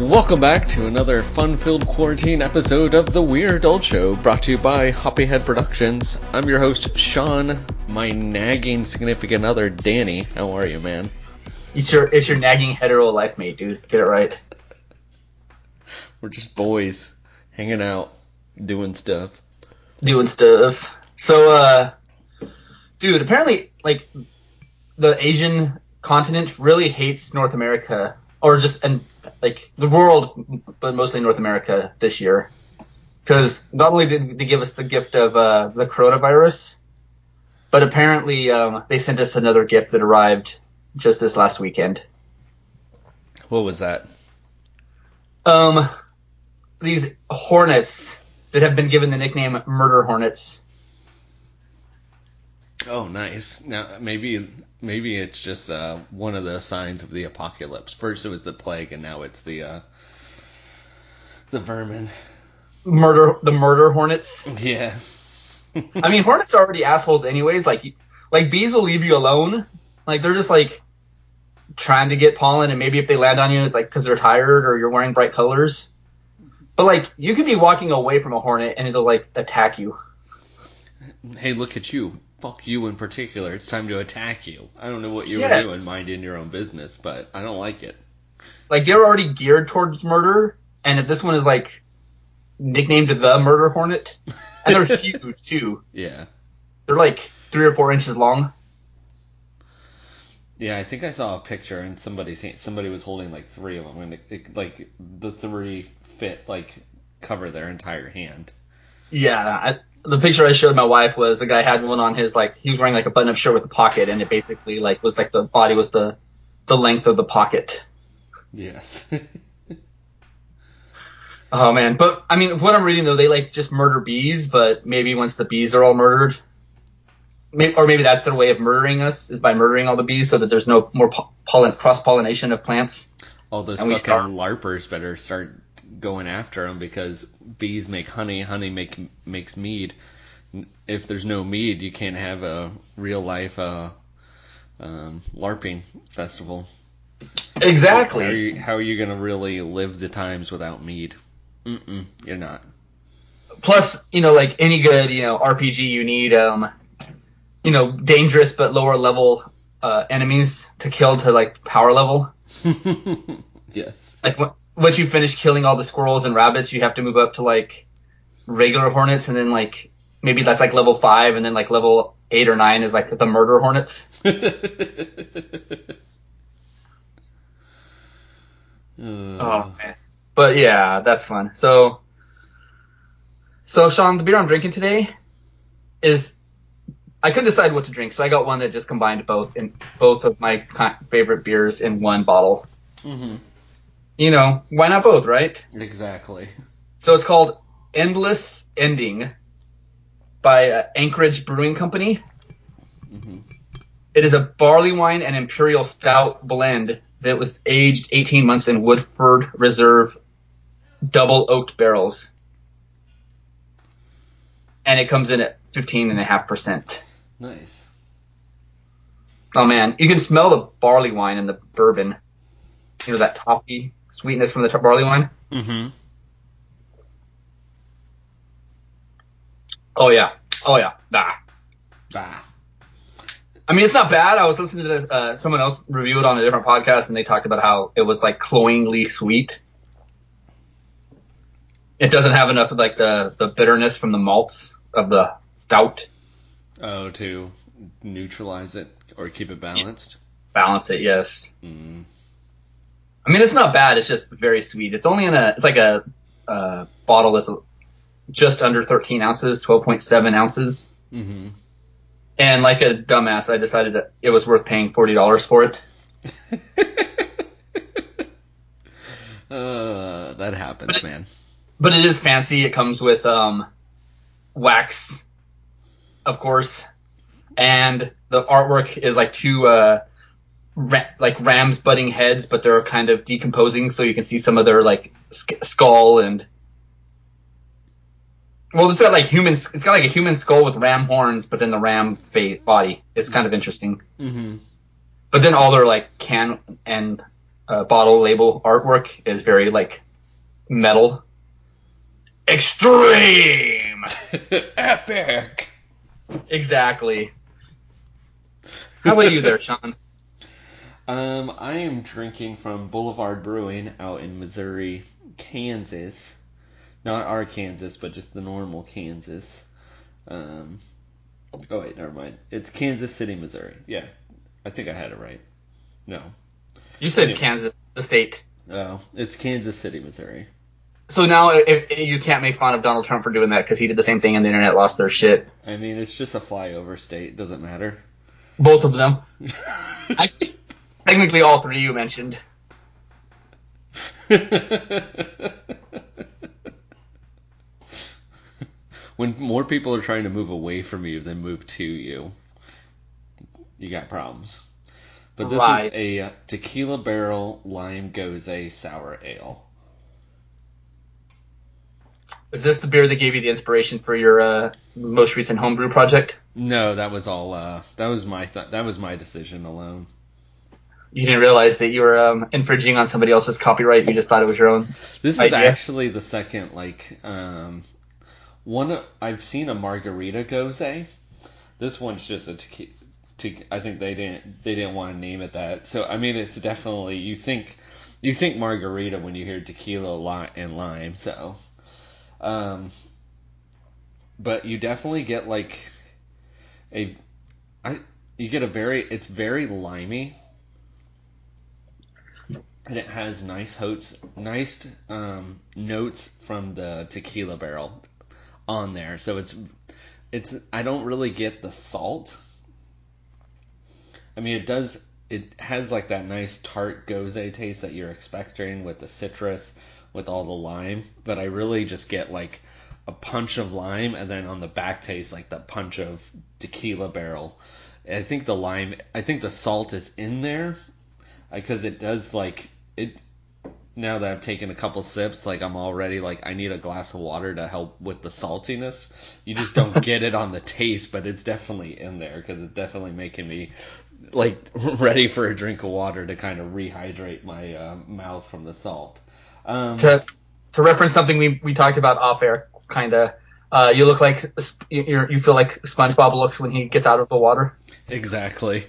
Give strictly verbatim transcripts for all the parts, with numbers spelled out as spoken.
Welcome back to another fun-filled quarantine episode of The Weird Old Show, brought to you by Hoppyhead Productions. I'm your host, Sean, my nagging significant other, Danny. How are you, man? It's your, it's your nagging hetero life mate, dude. Get it right. We're just boys, hanging out, doing stuff. Doing stuff. So, uh, dude, apparently, like, the Asian continent really hates North America, or just, and like, the world, but mostly North America this year. Because not only did they give us the gift of uh, the coronavirus, but apparently um, they sent us another gift that arrived just this last weekend. What was that? Um, these hornets that have been given the nickname Murder Hornets. Oh, nice. Now, maybe maybe it's just uh, one of the signs of the apocalypse. First it was the plague, and now it's the uh, the vermin. Murder, the murder hornets. Yeah. I mean, hornets are already assholes anyways. Like, like bees will leave you alone. Like, they're just like trying to get pollen, and maybe if they land on you, it's like because they're tired or you're wearing bright colors. But like, you could be walking away from a hornet and it'll like attack you. Hey, look at you. Fuck you in particular. It's time to attack you. I don't know what you Yes. were doing, minding your own business, but I don't like it. Like, they're already geared towards murder, and if this one is like nicknamed the Murder Hornet, and they're huge too. Yeah. They're like three or four inches long. Yeah, I think I saw a picture and somebody somebody was holding like three of them, and it, it, like the three fit like cover their entire hand. Yeah, I, the picture I showed my wife was the guy had one on his, like, he was wearing like a button-up shirt with a pocket, and it basically like was like the body was the the length of the pocket. Yes. Oh man, but I mean, what I'm reading though, they like just murder bees, but maybe once the bees are all murdered, maybe, or maybe that's their way of murdering us, is by murdering all the bees so that there's no more pollen, cross-pollination of plants. All those And we fucking start- larpers better start going after them, because bees make honey, honey make makes mead. If there's no mead, you can't have a real life uh, um, LARPing festival. Exactly. How are you, how are you gonna really live the times without mead? Mm-mm, you're not. Plus, you know, like any good, you know, R P G, you need, um, you know, dangerous but lower level uh, enemies to kill to like power level. Yes. Like w- once you finish killing all the squirrels and rabbits, you have to move up to like regular hornets, and then like maybe that's like level five, and then like level eight or nine is like the murder hornets. uh, Oh man. But yeah, that's fun. So, so Sean, the beer I'm drinking today is, I couldn't decide what to drink, so I got one that just combined both in both of my favorite beers in one bottle. Mm-hmm. You know, why not both, right? Exactly. So it's called Endless Ending by uh, Anchorage Brewing Company. Mm-hmm. It is a barley wine and imperial stout blend that was aged eighteen months in Woodford Reserve double oaked barrels. And it comes in at fifteen point five percent. Nice. Oh man, you can smell the barley wine in the bourbon. You know, that toffee sweetness from the barley wine? Mm-hmm. Oh yeah. Oh yeah. Nah. Ah. I mean, it's not bad. I was listening to uh, someone else review it on a different podcast, and they talked about how it was like cloyingly sweet. It doesn't have enough of like the, the bitterness from the malts of the stout. Oh, to neutralize it or keep it balanced? Balance it, yes. Mm. I mean, it's not bad. It's just very sweet. It's only in a, it's like a, a bottle that's just under thirteen ounces, twelve point seven ounces. Mm-hmm. And like a dumbass, I decided that it was worth paying forty dollars for it. uh, that happens, but it, man. But it is fancy. It comes with um, wax, of course, and the artwork is like two uh, ra- like rams butting heads, but they're kind of decomposing, so you can see some of their like sk- skull and. Well, it's got like human. It's got like a human skull with ram horns, but then the ram face body is kind of interesting. Mm-hmm. But then all their like can and uh, bottle label artwork is very like metal. Extreme! Epic! Exactly. How about you there, Sean? Um, I am drinking from Boulevard Brewing out in Missouri, Kansas. Not our Kansas, but just the normal Kansas. Um, oh wait, never mind. It's Kansas City, Missouri. Yeah, I think I had it right. No. You said Anyways. Kansas, the state. Oh, it's Kansas City, Missouri. So now if, if you can't make fun of Donald Trump for doing that because he did the same thing and the internet lost their shit. I mean, it's just a flyover state. Doesn't matter. Both of them. Actually, technically all three you mentioned. When more people are trying to move away from you than move to you, you got problems. But this Right. is a Tequila Barrel Lime Gose Sour Ale. Is this the beer that gave you the inspiration for your uh, most recent homebrew project? No, that was all. Uh, that was my th- that was my decision alone. You didn't realize that you were um, infringing on somebody else's copyright. You just thought it was your own. This is idea? actually the second like um, one. I've seen a Margarita Gose. This one's just a tequila. Te- I think they didn't they didn't want to name it that. So I mean, it's definitely you think you think margarita when you hear tequila li- and lime. So, um, but you definitely get like a I you get a very it's very limey. And it has nice hotes, nice um, notes from the tequila barrel on there. So it's it's I don't really get the salt. I mean, it does. It has like that nice tart gose taste that you're expecting with the citrus, with all the lime. But I really just get like a punch of lime, and then on the back taste like the punch of tequila barrel. I think the lime. I think the salt is in there because it does like it. Now that I've taken a couple sips, like I'm already like I need a glass of water to help with the saltiness. You just don't get it on the taste, but it's definitely in there because it's definitely making me like ready for a drink of water to kind of rehydrate my uh, mouth from the salt. Um, To to reference something we we talked about off air, kind of. Uh, you look like you you feel like SpongeBob looks when he gets out of the water. Exactly.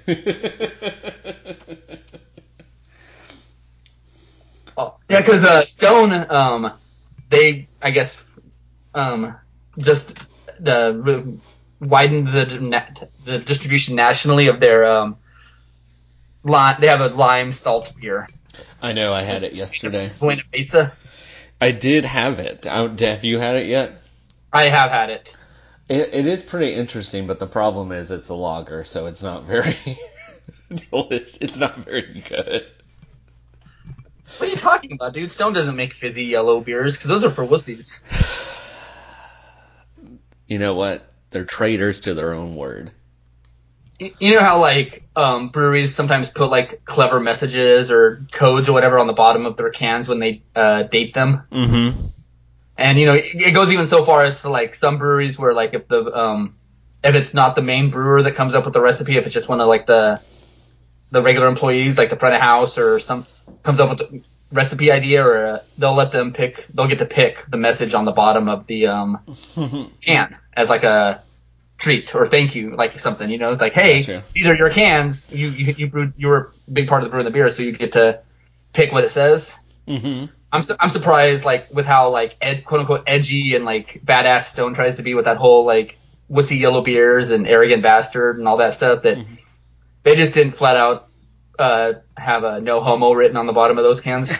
Oh, yeah, because uh, Stone, um, they I guess um, just the widened the the distribution nationally of their um, lime. They have a lime salt beer. I know. I had it yesterday. Buena Mesa. I did have it. I, have you had it yet? I have had it. It, it is pretty interesting, but the problem is it's a lager, so it's not very delicious. It's not very good. What are you talking about, dude? Stone doesn't make fizzy yellow beers because those are for wussies. You know what? They're traitors to their own word. You know how like um, breweries sometimes put like clever messages or codes or whatever on the bottom of their cans when they uh, date them. Mm-hmm. And you know it goes even so far as to like some breweries where like if the um, if it's not the main brewer that comes up with the recipe, if it's just one of like the the regular employees, like the front of house or some comes up with the recipe idea, or uh, they'll let them pick. They'll get to pick the message on the bottom of the um, can as like a treat or thank you, like something. You know, it's like, hey, Gotcha. these are your cans. You you you brewed. You were a big part of the brewing the beer, so you get to pick what it says. Mm-hmm. I'm su- I'm surprised like with how like ed, quote unquote edgy and like badass Stone tries to be with that whole like wussy yellow beers and arrogant bastard and all that stuff that Mm-hmm. they just didn't flat out uh, have a no homo written on the bottom of those cans.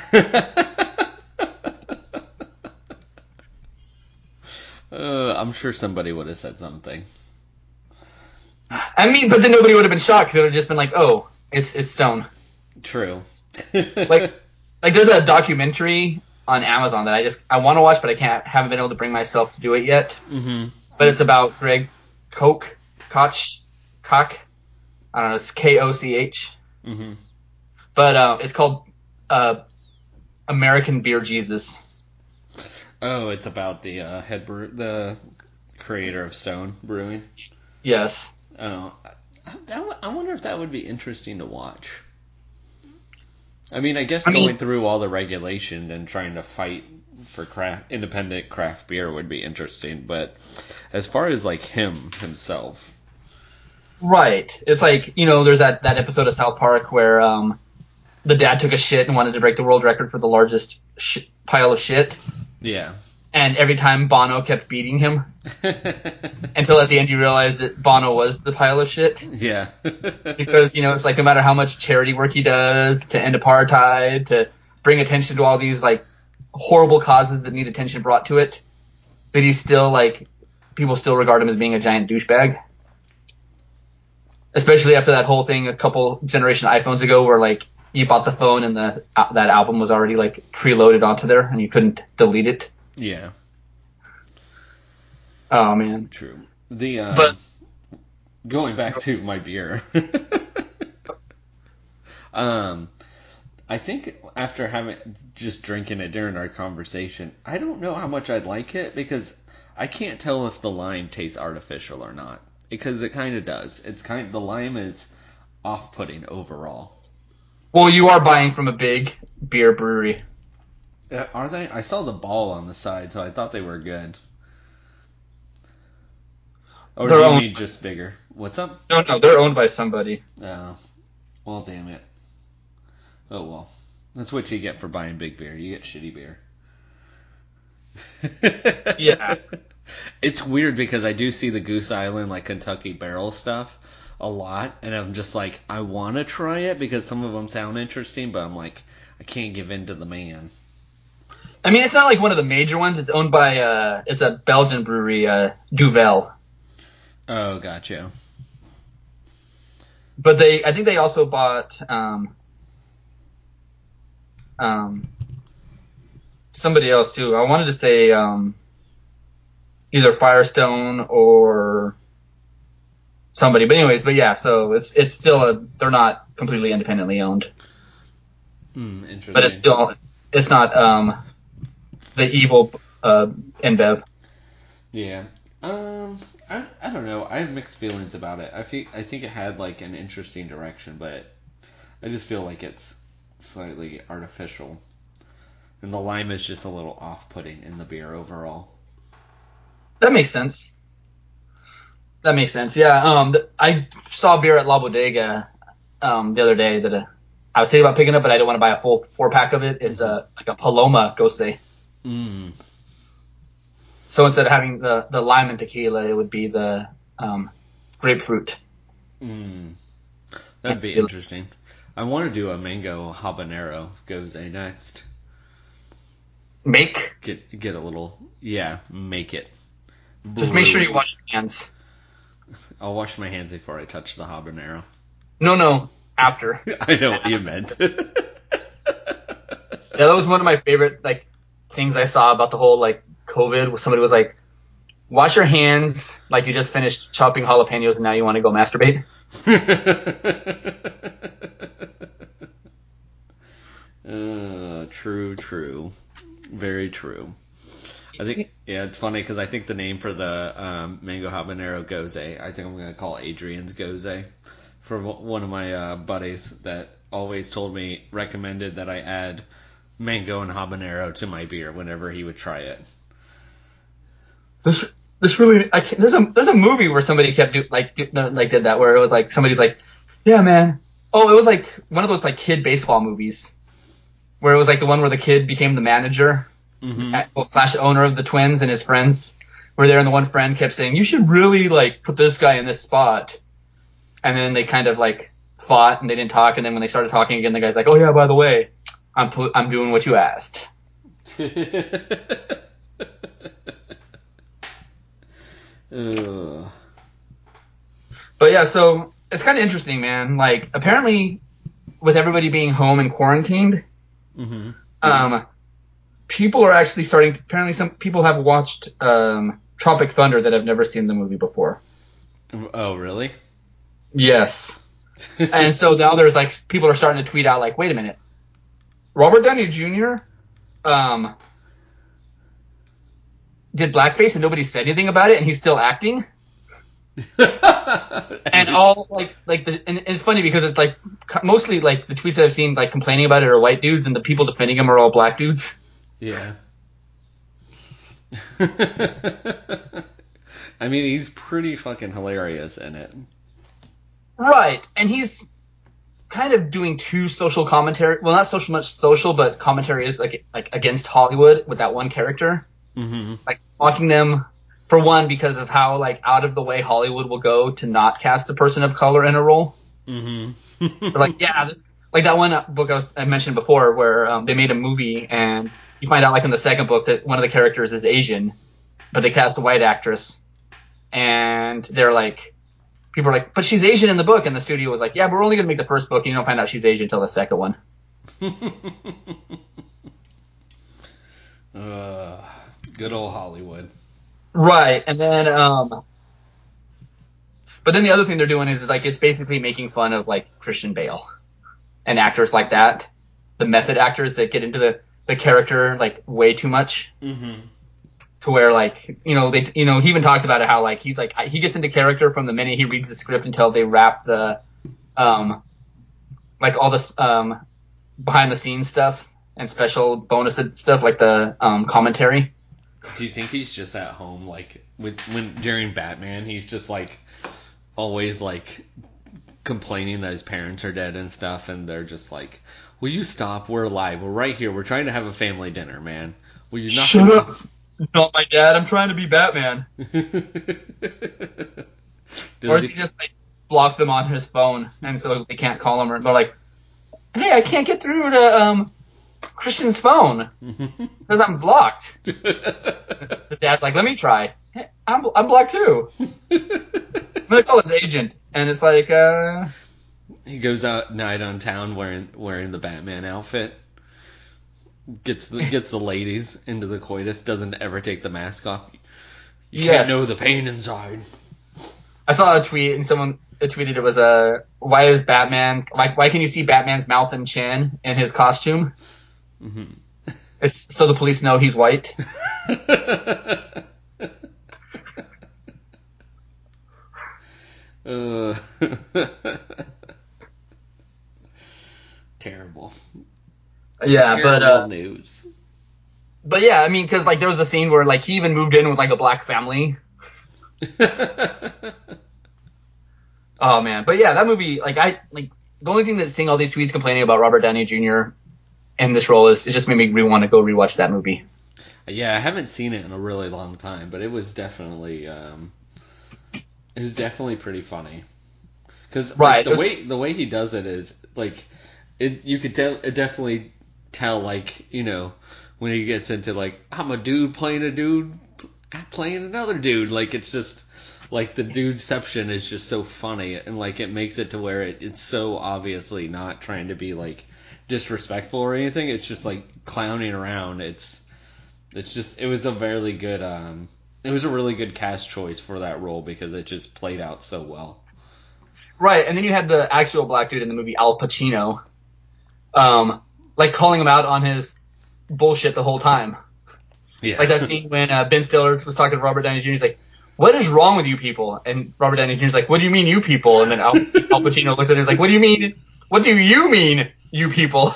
uh, I'm sure somebody would have said something. I mean, but then nobody would have been shocked because it would have just been like, oh, it's it's Stone. True. Like like there's a documentary on Amazon that I just I want to watch, but I can't haven't been able to bring myself to do it yet. Mm-hmm. But it's about Greg Koch, Koch, Koch. I don't know, it's K O C H. Mm-hmm. But uh, it's called uh, American Beer Jesus. Oh, it's about the uh, head brew, the creator of Stone Brewing. Yes. Oh, I, I, I wonder if that would be interesting to watch. I mean, I guess I going mean, through all the regulation and trying to fight for craft, independent craft beer would be interesting. But as far as like him himself, right. It's like, you know, there's that, that episode of South Park where um, the dad took a shit and wanted to break the world record for the largest sh- pile of shit. yeah. And every time Bono kept beating him until at the end you realized that Bono was the pile of shit. Yeah. Because, you know, it's like no matter how much charity work he does to end apartheid, to bring attention to all these like horrible causes that need attention brought to it, that he's still like, people still regard him as being a giant douchebag. Especially after that whole thing a couple generation iPhones ago where like you bought the phone and the uh, that album was already like preloaded onto there and you couldn't delete it. Yeah. Oh man. True. The um, But going back to my beer. um, I think after having just drinking it during our conversation, I don't know how much I'd like it because I can't tell if the lime tastes artificial or not. Because it kind of does. It's kind the lime is off-putting overall. well, you are buying from a big beer brewery. Uh, are they? I saw the ball on the side, so I thought they were good. Or They're do you owned. mean just bigger? What's up? No, no, they're owned by somebody. Oh, well, damn it. Oh well, that's what you get for buying big beer. You get shitty beer. Yeah. It's weird because I do see the Goose Island like Kentucky barrel stuff a lot, and I'm just like, I want to try it because some of them sound interesting, but I'm like, I can't give in to the man. I mean, it's not like one of the major ones. It's owned by uh, it's a Belgian brewery, uh, Duvel. Oh, gotcha. But they, I think they also bought um, um, somebody else too. I wanted to say um, either Firestone or somebody. But anyways, but yeah, so it's it's still a they're not completely independently owned, Hmm, interesting. but it's still it's not um, the evil uh, InBev. Yeah. Um, I, I don't know. I have mixed feelings about it. I think I think it had like an interesting direction, but I just feel like it's slightly artificial, and the lime is just a little off-putting in the beer overall. That makes sense. That makes sense. Yeah. Um, th- I saw beer at La Bodega um, the other day that uh, I was thinking about picking up, but I didn't want to buy a full four pack of it. It's uh, like a Paloma Gose. Mm. So instead of having the, the lime and tequila, it would be the um, grapefruit. Mm. And That'd be tequila. interesting. I want to do a mango habanero gose next. Make. Get get a little yeah, make it. Just make sure Brew you it. wash your hands. I'll wash my hands before I touch the habanero. No, no, after. I know what you meant. Yeah, that was one of my favorite like things I saw about the whole like COVID. Where somebody was like, "Wash your hands like you just finished chopping jalapenos and now you want to go masturbate." uh, true, true, very true. I think yeah, it's funny because I think the name for the um, mango habanero gose, I think I'm gonna call it Adrian's gose, for one of my uh, buddies that always told me recommended that I add mango and habanero to my beer whenever he would try it. This this really I can't, there's a there's a movie where somebody kept do like do, like did that where it was like somebody's like, yeah man, oh it was like one of those like kid baseball movies where it was like the one where the kid became the manager Mm-hmm. at, well, slash owner of the Twins and his friends were there and the one friend kept saying you should really like put this guy in this spot and then they kind of like fought and they didn't talk and then when they started talking again the guy's like oh yeah by the way I'm pu- I'm doing what you asked. Ugh. But yeah, so it's kind of interesting, man. Like, apparently, with everybody being home and quarantined, Mm-hmm. um, people are actually starting to. Apparently, some people have watched um, Tropic Thunder that have never seen the movie before. Oh, really? Yes. And so now there's like people are starting to tweet out like, wait a minute, Robert Downey Junior Um, did blackface and nobody said anything about it, and he's still acting. And all like like the, and it's funny because it's like mostly like the tweets that I've seen like complaining about it are white dudes, and the people defending him are all black dudes. Yeah. I mean, he's pretty fucking hilarious in it. Right, and he's kind of doing two social commentary. Well, not social much social, but commentary is like like against Hollywood with that one character, Mm-hmm. like mocking them for one because of how like out of the way Hollywood will go to not cast a person of color in a role. Mm-hmm. They're like, yeah, this like that one book I, was, I mentioned before where um, they made a movie and you find out like in the second book that one of the characters is Asian, but they cast a white actress, and they're like. People are like, but she's Asian in the book, and the studio was like, yeah, but we're only going to make the first book, and you don't find out she's Asian until the second one. uh, good old Hollywood. Right, and then, um, but then the other thing they're doing is, is like, it's basically making fun of, like, Christian Bale and actors like that, the method actors that get into the, the character, like, way too much. Mm-hmm. To where, like, you know, they, you know, he even talks about it, how, like, he's like, he gets into character from the minute he reads the script until they wrap the, um, like, all this, um, behind the scenes stuff and special bonus stuff, like the, um, commentary. Do you think he's just at home, like, with when during Batman, he's just, like, always, like, complaining that his parents are dead and stuff, and they're just like, will you stop? We're alive. We're right here. We're trying to have a family dinner, man. Will you not? Shut up. Not my dad. I'm trying to be Batman. Or he just like block them on his phone, and so they can't call him. Or they're like, "Hey, I can't get through to um Christian's phone because I'm blocked." The dad's like, "Let me try. Hey, I'm I'm blocked too." I'm gonna call his agent, and it's like, uh. He goes out night on town wearing wearing the Batman outfit. Gets the gets the ladies into the coitus. Doesn't ever take the mask off. You Yes. can't know the pain inside. I saw a tweet and someone tweeted it was a uh, why is Batman like why can you see Batman's mouth and chin in his costume? Mm-hmm. It's so the police know he's white. uh, terrible. Yeah, terrible but uh, news. But yeah, I mean, because like there was a scene where like he even moved in with like a black family. Oh man, but yeah, that movie, like I like the only thing that's seeing all these tweets complaining about Robert Downey Junior in this role is it just made me re- want to go rewatch that movie. Yeah, I haven't seen it in a really long time, but it was definitely um, it was definitely pretty funny. Because right, like, the was, way the way he does it is like it you could tell it definitely tell like you know when he gets into like I'm a dude playing a dude playing another dude, like it's just like the dudeception is just so funny, and like it makes it to where it, it's so obviously not trying to be like disrespectful or anything. It's just like clowning around. It's it's just it was a very good um it was a really good cast choice for that role because it just played out so well. Right, and then you had the actual black dude in the movie, Al Pacino, um, like calling him out on his bullshit the whole time. Yeah. Like that scene when uh, Ben Stiller was talking to Robert Downey Junior He's like, "What is wrong with you people?" And Robert Downey Junior's like, "What do you mean, you people?" And then Al, Al Pacino looks at him and is like, "What do you mean? What do you mean, you people?"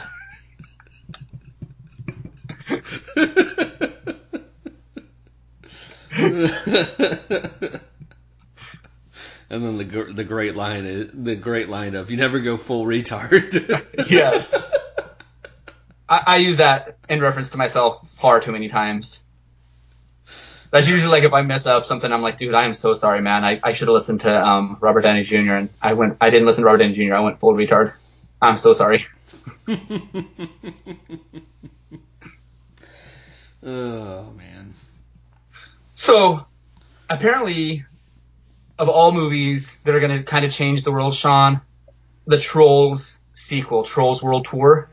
And then the the great line is the great line of "You never go full retard." Yes, I, I use that in reference to myself far too many times. That's usually like if I mess up something, I'm like, dude, I am so sorry, man. I, I should have listened to um, Robert Downey Junior and I went. I didn't listen to Robert Downey Junior I went full retard. I'm so sorry. Oh man. So apparently, of all movies that are going to kind of change the world, Sean, the Trolls sequel, Trolls World Tour,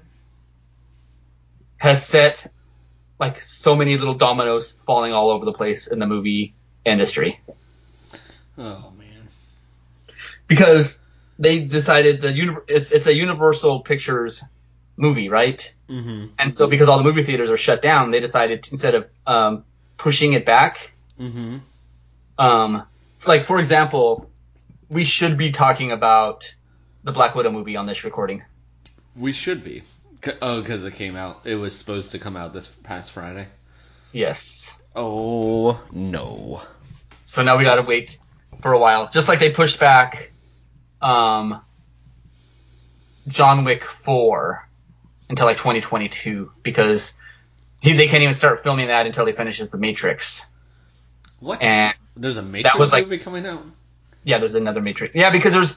has set like so many little dominoes falling all over the place in the movie industry. Oh man. Because they decided the it's it's a Universal Pictures movie, right? Mm-hmm. And so because all the movie theaters are shut down, they decided to, instead of um, pushing it back, mm-hmm. um, like for example, we should be talking about the Black Widow movie on this recording. We should be. C- oh, because it came out. It was supposed to come out this past Friday. Yes. Oh, no. So now we gotta wait for a while. Just like they pushed back um, John Wick four until like twenty twenty-two because he, they can't even start filming that until he finishes The Matrix. What? And there's a Matrix that was like, movie coming out? Yeah, there's another Matrix. Yeah, because there's...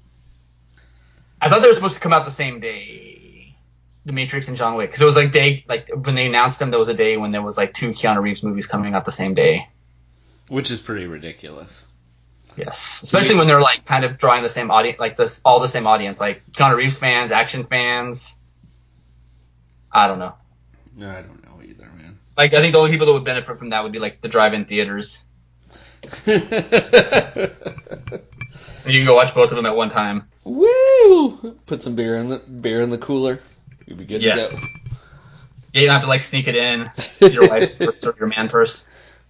I thought they were supposed to come out the same day. The Matrix and John Wick. Because it was like day... Like, when they announced them, there was a day when there was like two Keanu Reeves movies coming out the same day. Which is pretty ridiculous. Yes. Especially when they're like kind of drawing the same audience... Like, this, all the same audience. Like, Keanu Reeves fans, action fans... I don't know. No, I don't know either, man. Like, I think the only people that would benefit from that would be like the drive-in theaters. You can go watch both of them at one time. Woo! Put some beer in the beer in the cooler. You'll be good yes. to go. Yeah, you don't have to like sneak it in with your wife's purse or your man purse.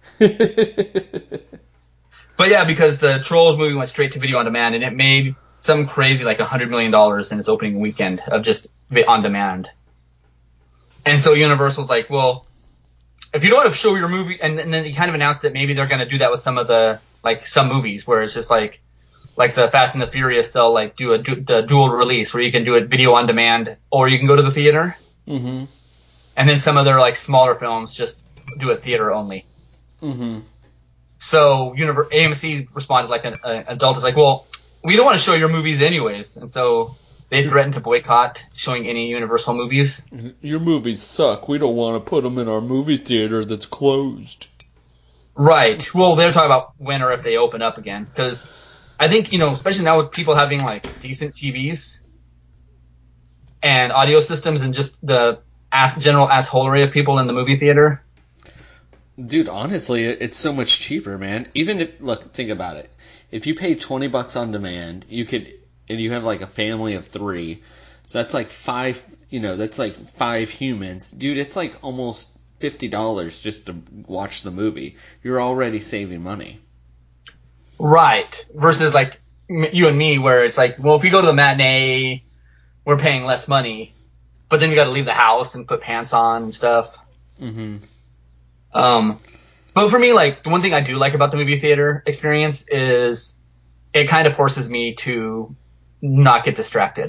But yeah, because the Trolls movie went straight to video on demand, and it made something crazy like a hundred million dollars in its opening weekend of just on demand. And so Universal's like, well, if you don't want to show your movie, and, and then he kind of announced that maybe they're going to do that with some of the, like, some movies where it's just like, like the Fast and the Furious, they'll like do a du- the dual release where you can do it video on demand or you can go to the theater. Mm-hmm. And then some of their like smaller films just do it theater only. Mm-hmm. So Univer- A M C responded like an, an adult is like, well, we don't want to show your movies anyways. And so they threatened to boycott showing any Universal movies. Your movies suck. We don't want to put them in our movie theater that's closed. Right. Well, they're talking about when or if they open up again. Because I think, you know, especially now with people having, like, decent T Vs and audio systems and just the ass, general assholery of people in the movie theater. Dude, honestly, it's so much cheaper, man. Even if, look, think about it. If you pay twenty bucks on demand, you could... and you have like a family of three, so that's like five, you know, that's like five humans. Dude, it's like almost fifty dollars just to watch the movie. You're already saving money. Right. Versus like you and me where it's like, well, if we go to the matinee, we're paying less money, but then we got to leave the house and put pants on and stuff. Mm-hmm. Um, but for me, like, the one thing I do like about the movie theater experience is it kind of forces me to not get distracted.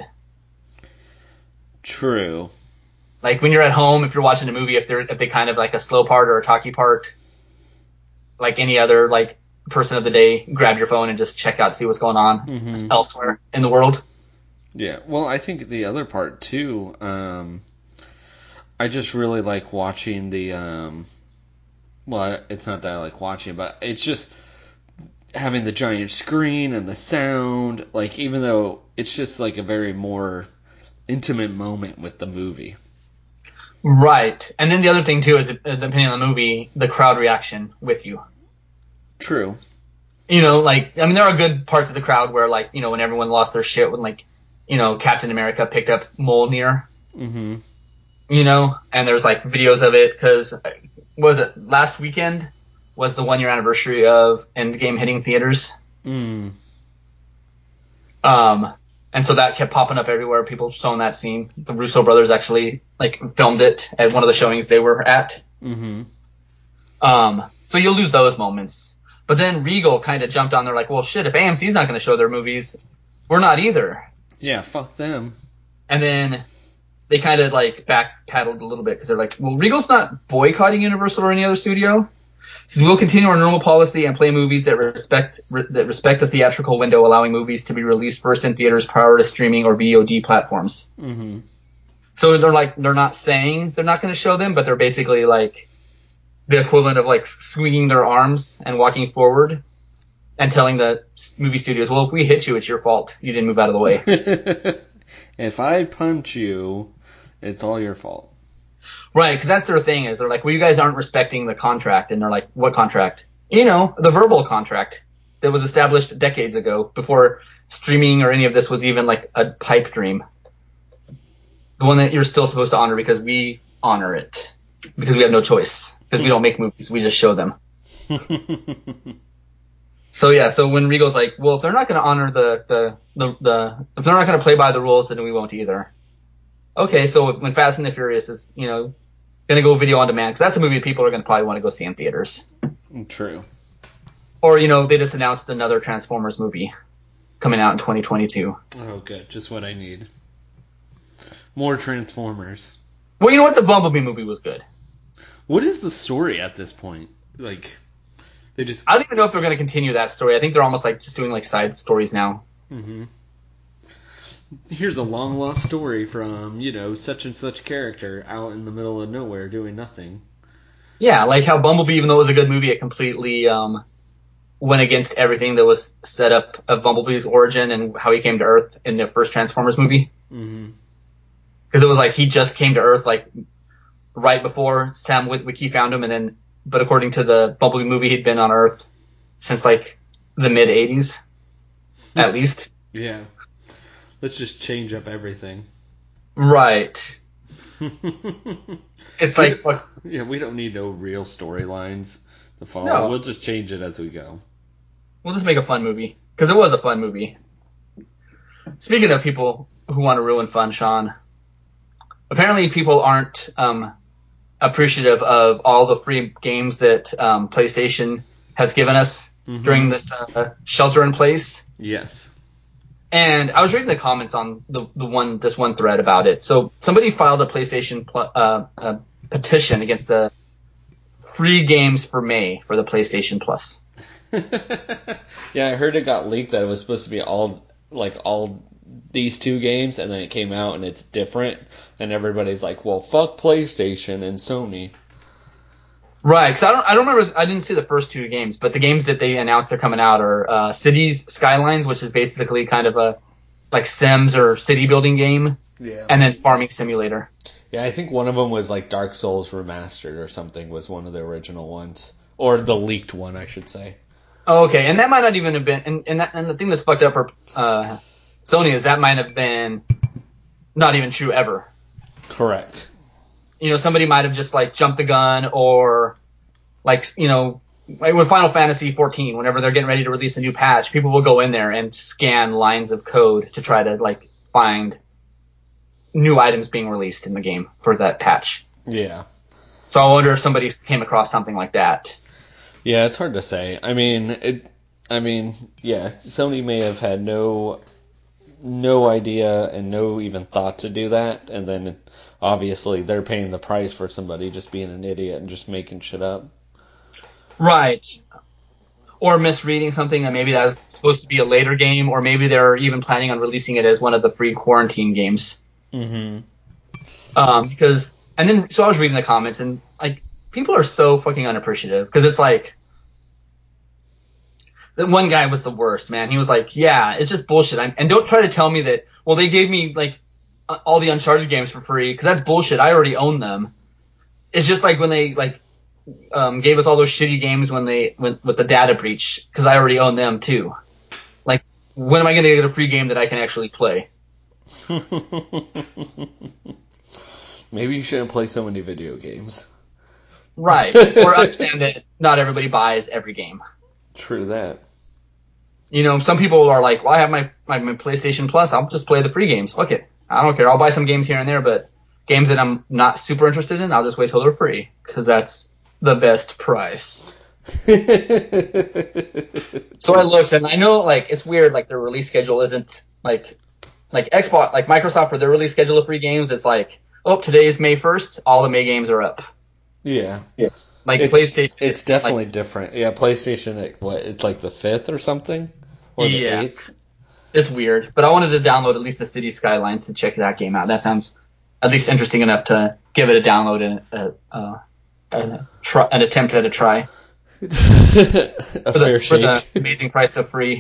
True. Like when you're at home, if you're watching a movie, if they're if they kind of like a slow part or a talky part, like any other like person of the day, grab your phone and just check out to see what's going on mm-hmm. elsewhere in the world. Yeah. Well, I think the other part too. Um, I just really like watching the. Um, well, it's not that I like watching, but it's just. Having the giant screen and the sound, like, even though it's just like a very more intimate moment with the movie. Right. And then the other thing too is, depending on the movie, the crowd reaction with you. True. You know, like, I mean, there are good parts of the crowd where, like, you know, when everyone lost their shit when, like, you know, Captain America picked up Mjolnir. Mm-hmm. You know, and there's like videos of it because, was it last weekend? Was the one year anniversary of Endgame hitting theaters. Mm. Um, and so that kept popping up everywhere. People showing that scene. The Russo brothers actually like filmed it at one of the showings they were at. Mm-hmm. Um, so you'll lose those moments. But then Regal kind of jumped on there like, well, shit, if A M C's not going to show their movies, we're not either. Yeah, fuck them. And then they kind of like backpedaled a little bit because they're like, well, Regal's not boycotting Universal or any other studio. Says we'll continue our normal policy and play movies that respect re- that respect the theatrical window, allowing movies to be released first in theaters prior to streaming or V O D platforms. Mm-hmm. So they're like they're not saying they're not going to show them, but they're basically like the equivalent of like swinging their arms and walking forward and telling the movie studios, well, if we hit you, it's your fault. You didn't move out of the way. If I punch you, it's all your fault. Right, because that's their thing is they're like, well, you guys aren't respecting the contract. And they're like, what contract? You know, the verbal contract that was established decades ago before streaming or any of this was even like a pipe dream. The one that you're still supposed to honor because we honor it. Because we have no choice. Because we don't make movies. We just show them. So yeah, so when Regal's like, well, if they're not going to honor the, the the the if they're not going to play by the rules, then we won't either. Okay, so when Fast and the Furious is, you know, going to go video on demand, because that's a movie people are going to probably want to go see in theaters. True. Or, you know, they just announced another Transformers movie coming out in twenty twenty-two. Oh, good. Just what I need. More Transformers. Well, you know what? The Bumblebee movie was good. What is the story at this point? Like, they just... I don't even know if they're going to continue that story. I think they're almost like just doing like side stories now. Mm-hmm. Here's a long lost story from, you know, such and such character out in the middle of nowhere doing nothing. Yeah, like how Bumblebee, even though it was a good movie, it completely um, went against everything that was set up of Bumblebee's origin and how he came to Earth in the first Transformers movie. Mm-hmm. Because it was like he just came to Earth like right before Sam Witwicky found him, and then, but according to the Bumblebee movie, he'd been on Earth since like the mid eighties, at least. Yeah. Let's just change up everything. Right. It's we like, don't, yeah, we don't need no real storylines to follow. No. We'll just change it as we go. We'll just make a fun movie. Because it was a fun movie. Speaking of people who want to ruin fun, Sean, apparently people aren't um, appreciative of all the free games that um, PlayStation has given us mm-hmm. during this uh, shelter in place. Yes. And I was reading the comments on the, the one this one thread about it. So somebody filed a PlayStation pl- uh, a petition against the free games for May for the PlayStation Plus. Yeah, I heard it got leaked that it was supposed to be all like all these two games, and then it came out and it's different, and everybody's like, "Well, fuck PlayStation and Sony." Right, because I don't, I don't remember, I didn't see the first two games, but the games that they announced are coming out are uh, Cities Skylines, which is basically kind of a like Sims or city building game, yeah, and then Farming Simulator. Yeah, I think one of them was like Dark Souls Remastered or something was one of the original ones, or the leaked one, I should say. Oh, okay, and that might not even have been, and and, that, and the thing that's fucked up for uh, Sony is that might have been not even true ever. Correct. You know, somebody might have just like jumped the gun, or like, you know, like with Final Fantasy fourteen, whenever they're getting ready to release a new patch, people will go in there and scan lines of code to try to like find new items being released in the game for that patch. Yeah. So I wonder if somebody came across something like that. Yeah, it's hard to say. I mean, it. I mean, yeah, Sony may have had no, no idea and no even thought to do that, and then obviously they're paying the price for somebody just being an idiot and just making shit up. Right. Or misreading something, and maybe that's supposed to be a later game, or maybe they're even planning on releasing it as one of the free quarantine games. Mm-hmm. Um, because, and then, so I was reading the comments, and like, people are so fucking unappreciative, because it's like, the one guy was the worst, man. He was like, yeah, it's just bullshit. I'm, and don't try to tell me that, well, they gave me like all the Uncharted games for free, because that's bullshit. I already own them. It's just like when they like um, gave us all those shitty games when they went with the data breach, because I already own them too. Like, when am I going to get a free game that I can actually play? Maybe you shouldn't play so many video games. Right. Or understand that not everybody buys every game. True that. You know, some people are like, well, I have my, my, my PlayStation Plus, I'll just play the free games. Fuck it. I don't care. I'll buy some games here and there, but games that I'm not super interested in, I'll just wait till they're free, because that's the best price. So I looked, and I know, like, it's weird, like, their release schedule isn't, like, like Xbox, like Microsoft, for their release schedule of free games, it's like, oh, today is May first, all the May games are up. Yeah. Yeah. Like it's, PlayStation. It's definitely like, different. Yeah, PlayStation, it, what, it's like the fifth or something? Or the yeah. eighth? It's weird, but I wanted to download at least the City Skylines to check that game out. That sounds at least interesting enough to give it a download and a, a, a try, an attempt at a try. a for the, fair shake. For the amazing price of free.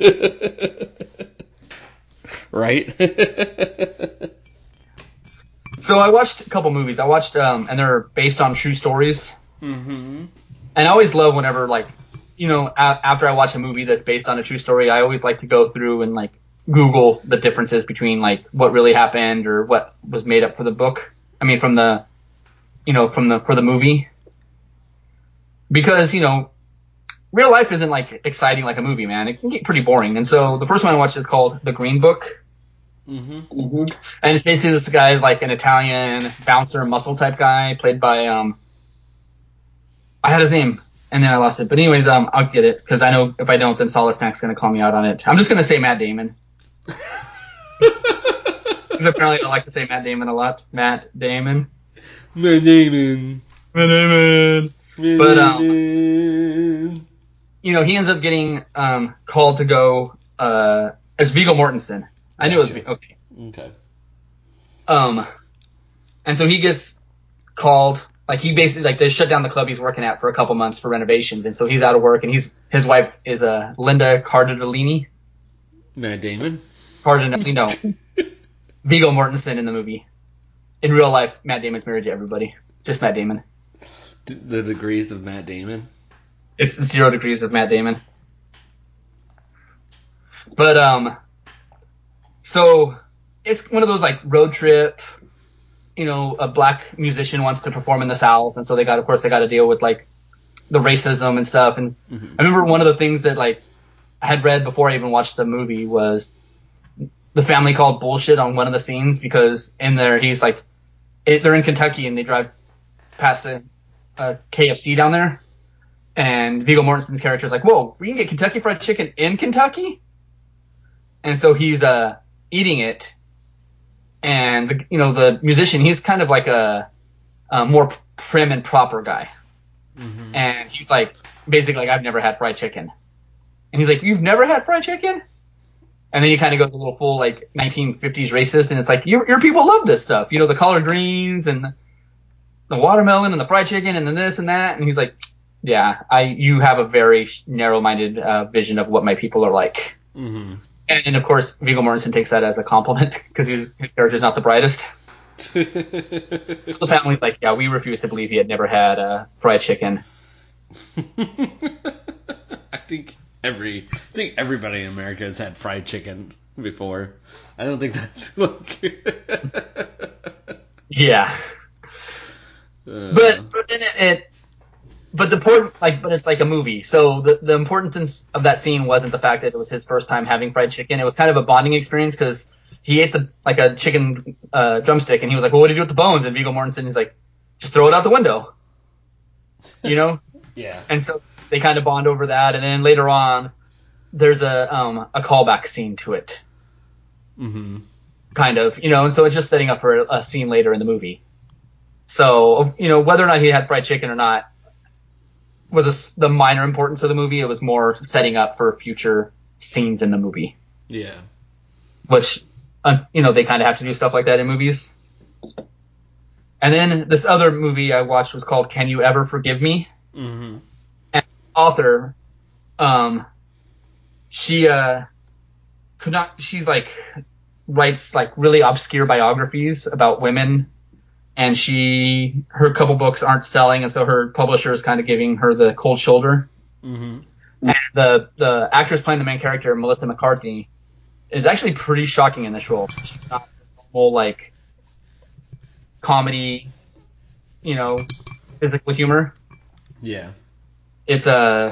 Right? So I watched a couple movies. I watched, um, and they're based on true stories. Mm-hmm. And I always love whenever, like, you know, a- after I watch a movie that's based on a true story, I always like to go through and, like, Google the differences between, like, what really happened or what was made up for the book. I mean, from the, you know, from the, for the movie. Because, you know, real life isn't like exciting like a movie, man. It can get pretty boring. And so the first one I watched is called The Green Book. Mm-hmm. Mm-hmm. And it's basically this guy's like an Italian bouncer muscle type guy played by um I had his name and then I lost it. But anyways, um I'll get it because I know if I don't, then Solid Snack's gonna call me out on it. I'm just gonna say Matt Damon. Because apparently I like to say Matt Damon a lot. Matt Damon. Matt Damon. Matt Damon. Matt But um Damon. you know, he ends up getting um called to go uh as Viggo Mortensen. I knew it was Gotcha. okay. Okay. Um, and so he gets called, like he basically, like they shut down the club he's working at for a couple months for renovations, and so he's out of work, and he's, his wife is uh, Linda Cardellini. Matt Damon? Cardellini, no. Viggo Mortensen in the movie. In real life, Matt Damon's married to everybody. Just Matt Damon. D- the degrees of Matt Damon? It's zero degrees of Matt Damon. But, um, so it's one of those like road trip, you know, a black musician wants to perform in the South, and so they got, of course, they got to deal with like the racism and stuff. And mm-hmm. I remember one of the things that like I had read before I even watched the movie was the family called bullshit on one of the scenes because in there he's like, it, they're in Kentucky and they drive past a, a K F C down there, and Viggo Mortensen's character is like, "Whoa, we can get Kentucky Fried Chicken in Kentucky," and so he's uh eating it. And, the, you know, the musician, he's kind of like a, a more prim and proper guy. Mm-hmm. And he's like, basically like, I've never had fried chicken. And he's like, you've never had fried chicken? And then he kind of goes a little full, like, nineteen fifties racist. And it's like, your, your people love this stuff. You know, the collard greens and the, the watermelon and the fried chicken and then this and that. And he's like, yeah, I you have a very narrow-minded uh, vision of what my people are like. Mm-hmm. And, and, of course, Viggo Mortensen takes that as a compliment because his character's not the brightest. So the family's like, yeah, we refuse to believe he had never had uh, fried chicken. I think every I think everybody in America has had fried chicken before. I don't think that's like... yeah. Uh... But, but then it... it But the important, like, but it's like a movie. So the the importance of that scene wasn't the fact that it was his first time having fried chicken. It was kind of a bonding experience because he ate the like a chicken uh, drumstick and he was like, "Well, what do you do with the bones?" And Viggo Mortensen is like, "Just throw it out the window," you know? Yeah. And so they kind of bond over that. And then later on, there's a um a callback scene to it. Mm-hmm. Kind of, you know. And so it's just setting up for a, a scene later in the movie. So you know whether or not he had fried chicken or not was a, the minor importance of the movie. It was more setting up for future scenes in the movie. Yeah. Which, you know, they kind of have to do stuff like that in movies. And then this other movie I watched was called Can You Ever Forgive Me? Mm-hmm. And this author, um, she uh, could not, she's like, writes like really obscure biographies about women. And she, her couple books aren't selling, and so her publisher is kind of giving her the cold shoulder. Mm-hmm. And the the actress playing the main character, Melissa McCarthy, is actually pretty shocking in this role. She's not normal like comedy, you know, physical humor. Yeah. It's a. Uh,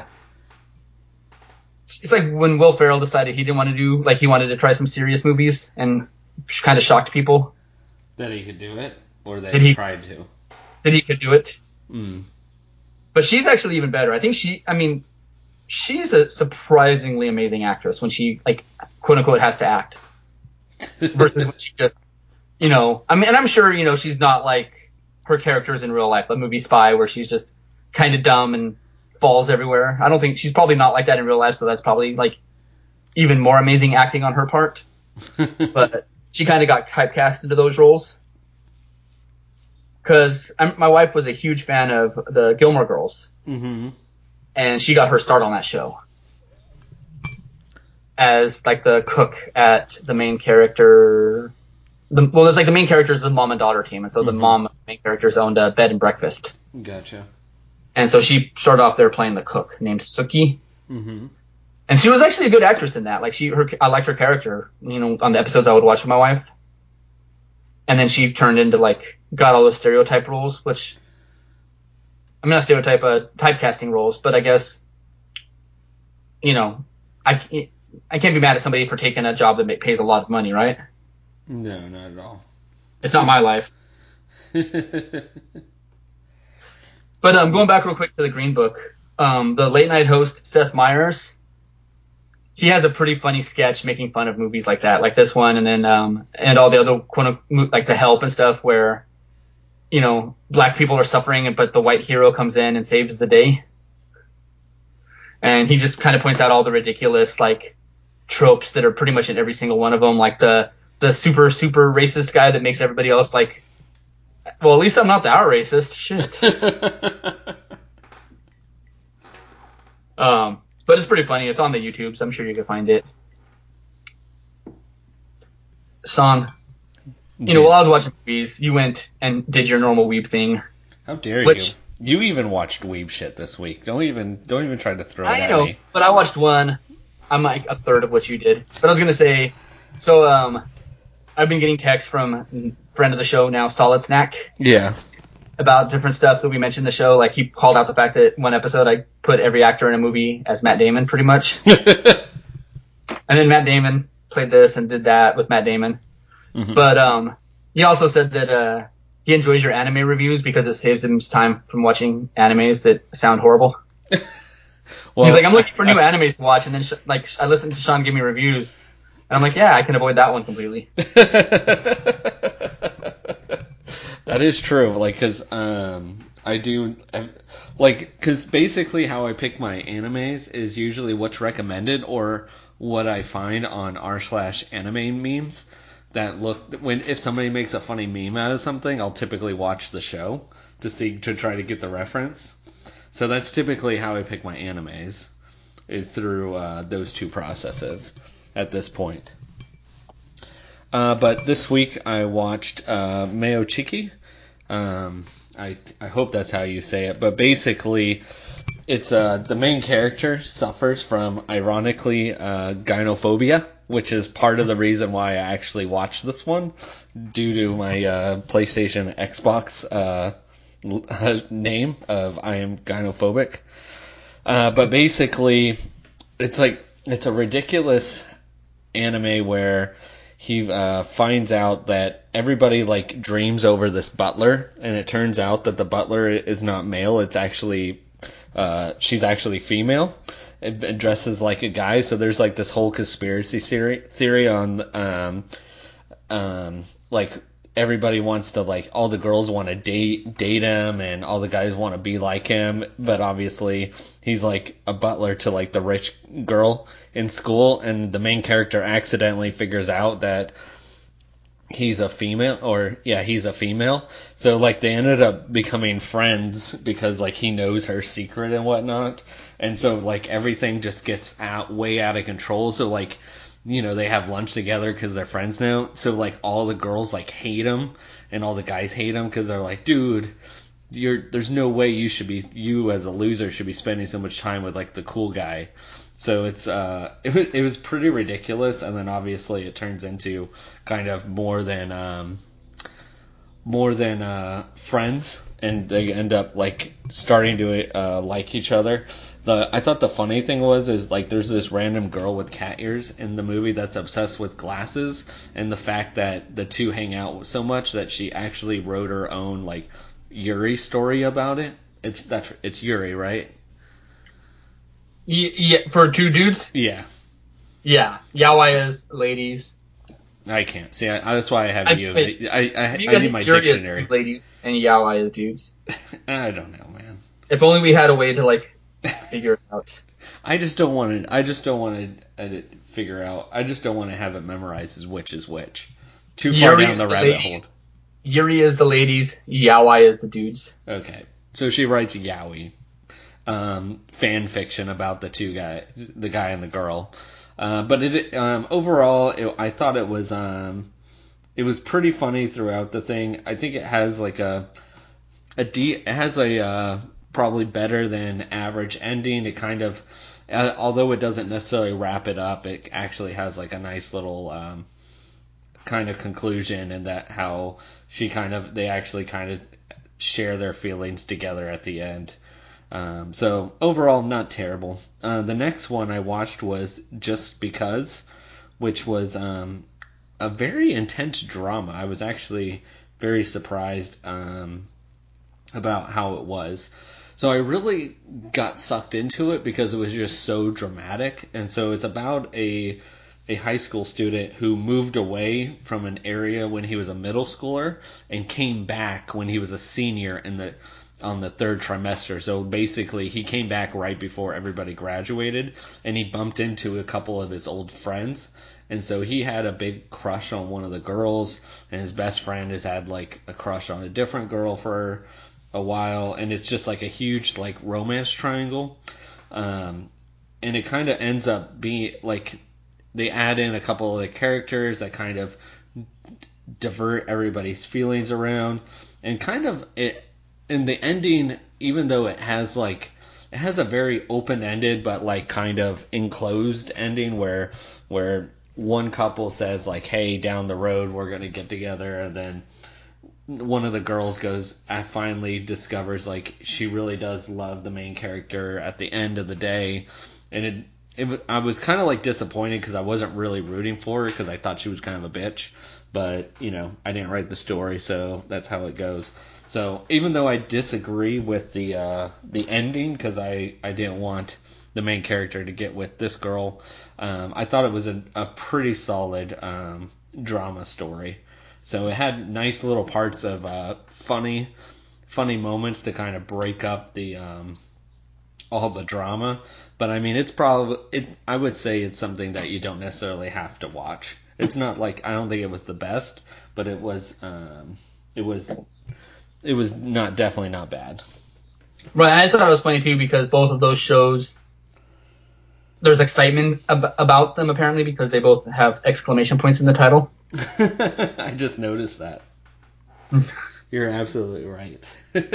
it's like when Will Ferrell decided he didn't want to do, like he wanted to try some serious movies, and kind of shocked people. That he could do it. Or they he, tried to. That he could do it. Mm. But she's actually even better. I think she, I mean, she's a surprisingly amazing actress when she, like, quote unquote, has to act. Versus when she just, you know, I mean, and I'm sure, you know, she's not like her characters in real life, like movie Spy, where she's just kind of dumb and falls everywhere. I don't think, she's probably not like that in real life, so that's probably, like, even more amazing acting on her part. But she kind of got typecast into those roles. Because my wife was a huge fan of the Gilmore Girls, mm-hmm. and she got her start on that show as like the cook at the main character. The, well, it's like the main character is the mom and daughter team, and so mm-hmm. the mom main characters owned a bed and breakfast. Gotcha. And so she started off there playing the cook named Sookie, mm-hmm. and she was actually a good actress in that. Like she, her, I liked her character. You know, on the episodes I would watch with my wife. And then she turned into, like, got all those stereotype roles, which, I mean, not stereotype, uh, typecasting roles, but I guess you know, I, I can't be mad at somebody for taking a job that ma- pays a lot of money, right? No, not at all. It's not my life. But um, going back real quick to the Green Book, um, the late night host Seth Meyers, he has a pretty funny sketch making fun of movies like that, like this one, and then um, and all the other quote like The Help and stuff, where you know black people are suffering, but the white hero comes in and saves the day. And he just kind of points out all the ridiculous like tropes that are pretty much in every single one of them, like the the super super racist guy that makes everybody else like, well, at least I'm not that racist. Shit. um, but it's pretty funny. It's on the YouTube, so I'm sure you can find it. Sean, you know, while I was watching movies, you went and did your normal weeb thing. How dare which, you? You even watched weeb shit this week. Don't even don't even try to throw it I at know, me. but I watched one. I'm like a third of what you did. But I was gonna say, so um, I've been getting texts from friend of the show now, Solid Snack. Yeah. About different stuff that we mentioned in the show. Like he called out the fact that one episode I put every actor in a movie as Matt Damon, pretty much. And then Matt Damon played this and did that with Matt Damon. Mm-hmm. But um, he also said that uh, he enjoys your anime reviews because it saves him time from watching animes that sound horrible. Well, he's like, I'm looking for new animes to watch, and then sh- like I listened to Sean give me reviews, and I'm like, yeah, I can avoid that one completely. That is true, like, cause um, I do, I've, like, cause basically how I pick my animes is usually what's recommended or what I find on r slash anime memes that look when if somebody makes a funny meme out of something, I'll typically watch the show to see to try to get the reference. So that's typically how I pick my animes, is through uh, those two processes at this point. Uh, but this week I watched uh, Mayo Chiki. Um, I I hope that's how you say it. But basically, it's uh, the main character suffers from, ironically, uh, gynophobia, which is part of the reason why I actually watched this one, due to my uh, PlayStation Xbox uh, name of I am gynophobic. Uh, but basically, it's like it's a ridiculous anime where he uh, finds out that everybody like dreams over this butler, and it turns out that the butler is not male. It's actually uh, she's actually female. It, it dresses like a guy. So there's like this whole conspiracy theory theory on um, um, like everybody wants to like all the girls want to date date him, and all the guys want to be like him, but obviously he's like a butler to like the rich girl in school, and the main character accidentally figures out that he's a female, or yeah, he's a female. So like they ended up becoming friends because like he knows her secret and whatnot, and so like everything just gets out way out of control. So like, you know, they have lunch together because they're friends now. So like all the girls like hate him, and all the guys hate him because they're like, dude, you're there's no way you should be you as a loser should be spending so much time with like the cool guy. So it's uh it was it was pretty ridiculous, and then obviously it turns into kind of more than um more than uh, friends, and they end up like starting to uh, like each other. The I thought the funny thing was is like there's this random girl with cat ears in the movie that's obsessed with glasses, and the fact that the two hang out so much that she actually wrote her own like Yuri story about it. It's that's it's Yuri, right? Yeah, for two dudes. Yeah. Yeah, yaoi is ladies. I can't see. I, that's why I have I, you. I I, I, you I need my Yuri dictionary. Is ladies and yaoi is dudes. I don't know, man. If only we had a way to like figure it out. I just don't want to. I just don't want to figure out. I just don't want to have it memorized as which is which. Too far Yuri down the, the rabbit ladies. hole. Yuri is the ladies. Yaoi is the dudes. Okay, so she writes yaoi um, fan fiction about the two guys, the guy and the girl. Uh, but it um, overall, it, I thought it was um, it was pretty funny throughout the thing. I think it has like a a de- it has a uh, probably better than average ending. It kind of, uh, although it doesn't necessarily wrap it up, it actually has like a nice little um, kind of conclusion, and that how she kind of they actually kind of share their feelings together at the end. Um, so overall, not terrible. Uh, the next one I watched was Just Because, which was um, a very intense drama. I was actually very surprised um, about how it was. So I really got sucked into it because it was just so dramatic. And so it's about a a high school student who moved away from an area when he was a middle schooler and came back when he was a senior in the on the third trimester. So basically he came back right before everybody graduated, and he bumped into a couple of his old friends. And so he had a big crush on one of the girls, and his best friend has had like a crush on a different girl for a while, and it's just like a huge like romance triangle. Um, and it kind of ends up being like they add in a couple of the characters that kind of divert everybody's feelings around, and kind of it in the ending, even though it has like it has a very open-ended but like kind of enclosed ending where where one couple says like, hey, down the road we're going to get together, and then one of the girls goes, I finally discovers like she really does love the main character at the end of the day, and it, it I was kind of like disappointed because I wasn't really rooting for her because I thought she was kind of a bitch, but you know I didn't write the story, so that's how it goes. So even though I disagree with the uh, the ending because I I didn't want the main character to get with this girl, um, I thought it was a, a pretty solid um, drama story. So it had nice little parts of uh, funny, funny moments to kind of break up the um, all the drama. But I mean, it's probably it. I would say it's something that you don't necessarily have to watch. It's not like I don't think it was the best, but it was um, it was it was not definitely not bad. Right, I thought it was funny too because both of those shows, there's excitement ab- about them apparently because they both have exclamation points in the title. I just noticed that. You're absolutely right.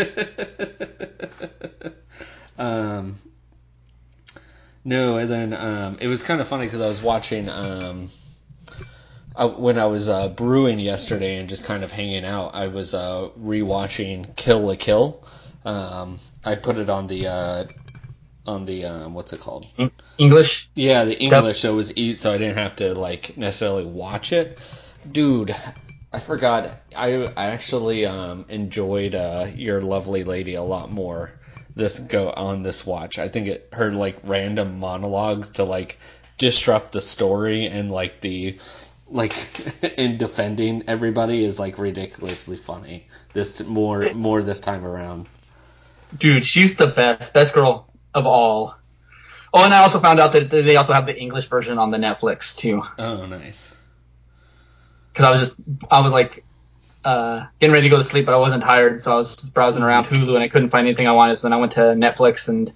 um, no, and then um, it was kind of funny because I was watching um, I, when I was uh, brewing yesterday and just kind of hanging out. I was uh, rewatching Kill la Kill. Um, I put it on the uh, on the um, what's it called? English. Yeah, the English. So it was easy, so I didn't have to like necessarily watch it. Dude, I forgot. I I actually um, enjoyed uh, Your Lovely Lady a lot more this go on this watch. I think it her like random monologues to like disrupt the story and like the like in defending everybody is like ridiculously funny. This more more this time around. Dude, she's the best, best girl of all. Oh, and I also found out that they also have the English version on the Netflix too. Oh, nice. Because I was just, I was like, uh, getting ready to go to sleep, but I wasn't tired, so I was just browsing around Hulu and I couldn't find anything I wanted. So then I went to Netflix and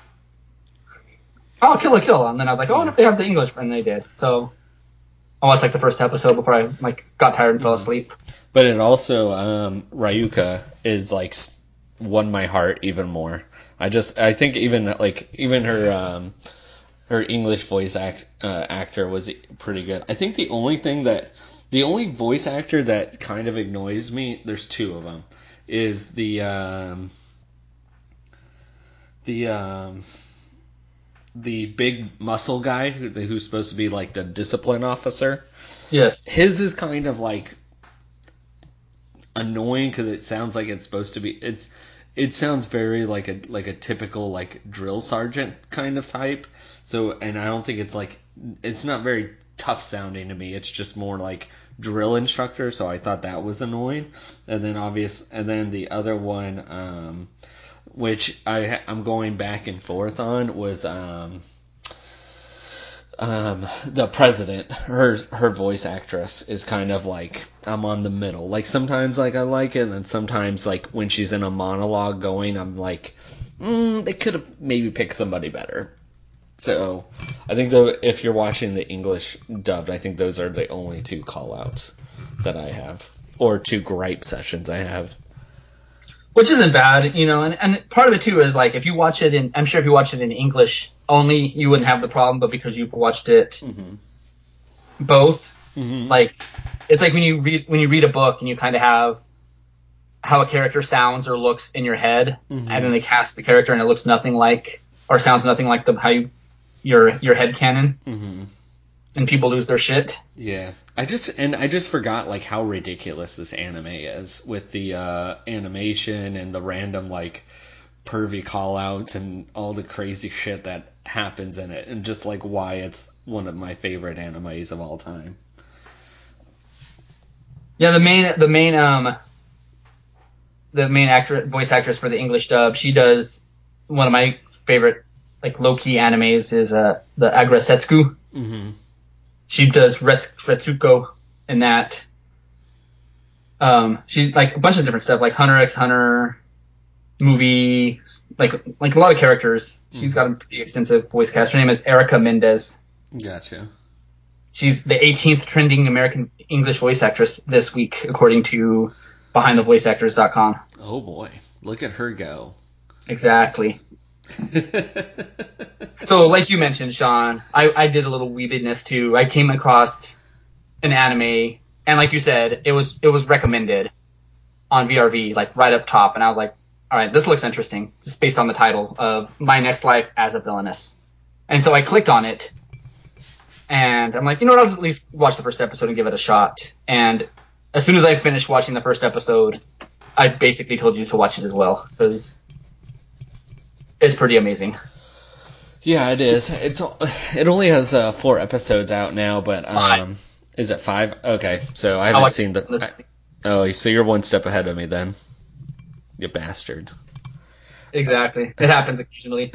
oh, Kill la Kill, and then I was like, oh, I wonder if they have the English, and they did. So I watched like the first episode before I like got tired and fell asleep. But it also um, Ryuka is like won my heart even more. I just I think even like even her um, her English voice act uh, actor was pretty good. I think the only thing that the only voice actor that kind of annoys me, there's two of them, is the um, the um, the big muscle guy who, who's supposed to be like the discipline officer. Yes. His is kind of like annoying because it sounds like it's supposed to be it's it sounds very like a like a typical like drill sergeant kind of type. So and I don't think it's like it's not very tough sounding to me. It's just more like drill instructor. So I thought that was annoying. And then obvious and then the other one, um, which I I'm going back and forth on was um. Um, the president, her her voice actress is kind of like I'm on the middle. Like sometimes like I like it, and then sometimes like when she's in a monologue going, I'm like, mm, they could have maybe picked somebody better. So I think though if you're watching the English dubbed, I think those are the only two call outs that I have, or two gripe sessions I have. Which isn't bad, you know, and, and part of it too is like if you watch it in, I'm sure if you watch it in English only, you wouldn't have the problem, but because you've watched it Mm-hmm. both, Mm-hmm. like it's like when you read when you read a book and you kind of have how a character sounds or looks in your head, Mhm. and then they cast the character and it looks nothing like or sounds nothing like the how you, your your head canon, Mm-hmm. and people lose their shit. Yeah, I just and I just forgot like how ridiculous this anime is with the uh, animation and the random like pervy callouts and all the crazy shit that happens in it, and just like why it's one of my favorite animes of all time. Yeah, the main the main um the main actor voice actress for the English dub, she does one of my favorite like low key animes is uh the Agra Setsuku. Mm-hmm. She does Rets- Retsuko in that. Um, she like a bunch of different stuff like Hunter x Hunter movie, like like a lot of characters. She's got a pretty extensive voice cast. Her name is Erica Mendez. Gotcha. She's the eighteenth trending American English voice actress this week, according to behind the voice actors dot com. Oh boy, look at her go. Exactly. So, like you mentioned, Sean, I, I did a little weebiness too. I came across an anime, and like you said, it was it was recommended on V R V, like right up top, and I was like, all right, this looks interesting, just based on the title of My Next Life as a Villainess. And so I clicked on it, and I'm like, you know what, I'll at least watch the first episode and give it a shot. And as soon as I finished watching the first episode, I basically told you to watch it as well, because it's pretty amazing. Yeah, it is. It's it only has uh, four episodes out now, but um, Five. is it five? Okay, so I I haven't watched seen the. the- I, oh, so you're one step ahead of me then, you bastard. Exactly. It happens occasionally.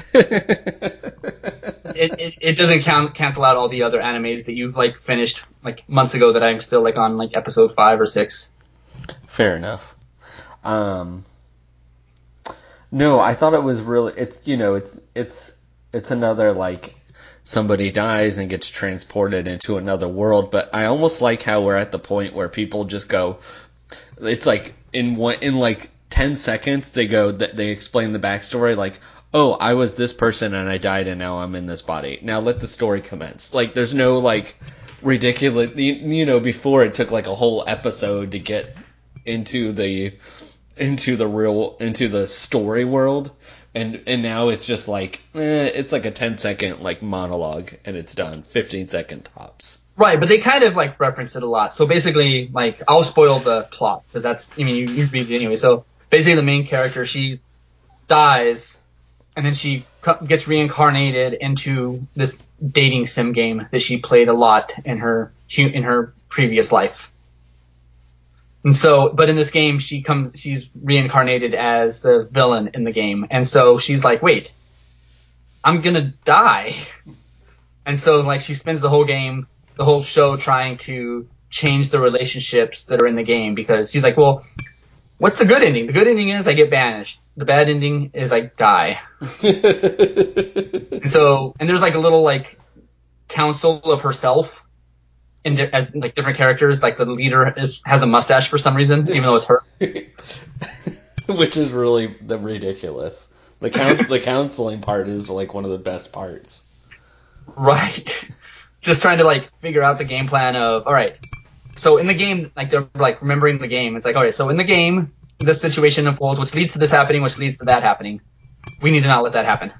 It, it it doesn't count cancel out all the other animes that you've like finished like months ago that I'm still like on like episode five or six. Fair enough. Um, no, I thought it was really. It's you know, it's it's it's another like somebody dies and gets transported into another world. But I almost like how we're at the point where people just go. It's like in one in like ten seconds they go that they explain the backstory like. Oh, I was this person and I died and now I'm in this body. Now let the story commence. Like, there's no like ridiculous. You, you know, before it took like a whole episode to get into the into the real into the story world, and and now it's just like eh, it's like a ten second like monologue and it's done. Fifteen second tops. Right, but they kind of like reference it a lot. So basically, like I'll spoil the plot because that's I mean you, you read it anyway. So basically, the main character she's dies, and then she co- gets reincarnated into this dating sim game that she played a lot in her in her previous life. And so, but in this game, she comes, she's reincarnated as the villain in the game. And so she's like, wait, I'm gonna die. And so, like, she spends the whole game, the whole show trying to change the relationships that are in the game because she's like, well, what's the good ending? The good ending is I get banished. The bad ending is I die. And so, and there's like a little, like, council of herself. In di- as like different characters, like the leader is has a mustache for some reason, even though it's her. Which is really the ridiculous. The count, the counseling part is like one of the best parts. Right. Just trying to like figure out the game plan of all right. So in the game, like they're like remembering the game. It's like all right. So in the game, this situation unfolds, which leads to this happening, which leads to that happening. We need to not let that happen.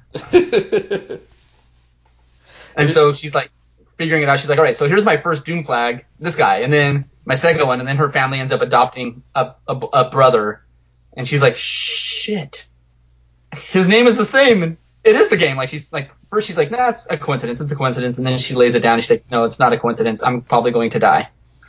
And so she's like figuring it out. She's like, all right, so here's my first doom flag, this guy, and then my second one, and then her family ends up adopting a, a, a brother, and she's like, shit, his name is the same, and it is the game. Like she's like, first she's like, nah, it's a coincidence, it's a coincidence, and then she lays it down, and she's like, no, it's not a coincidence. I'm probably going to die.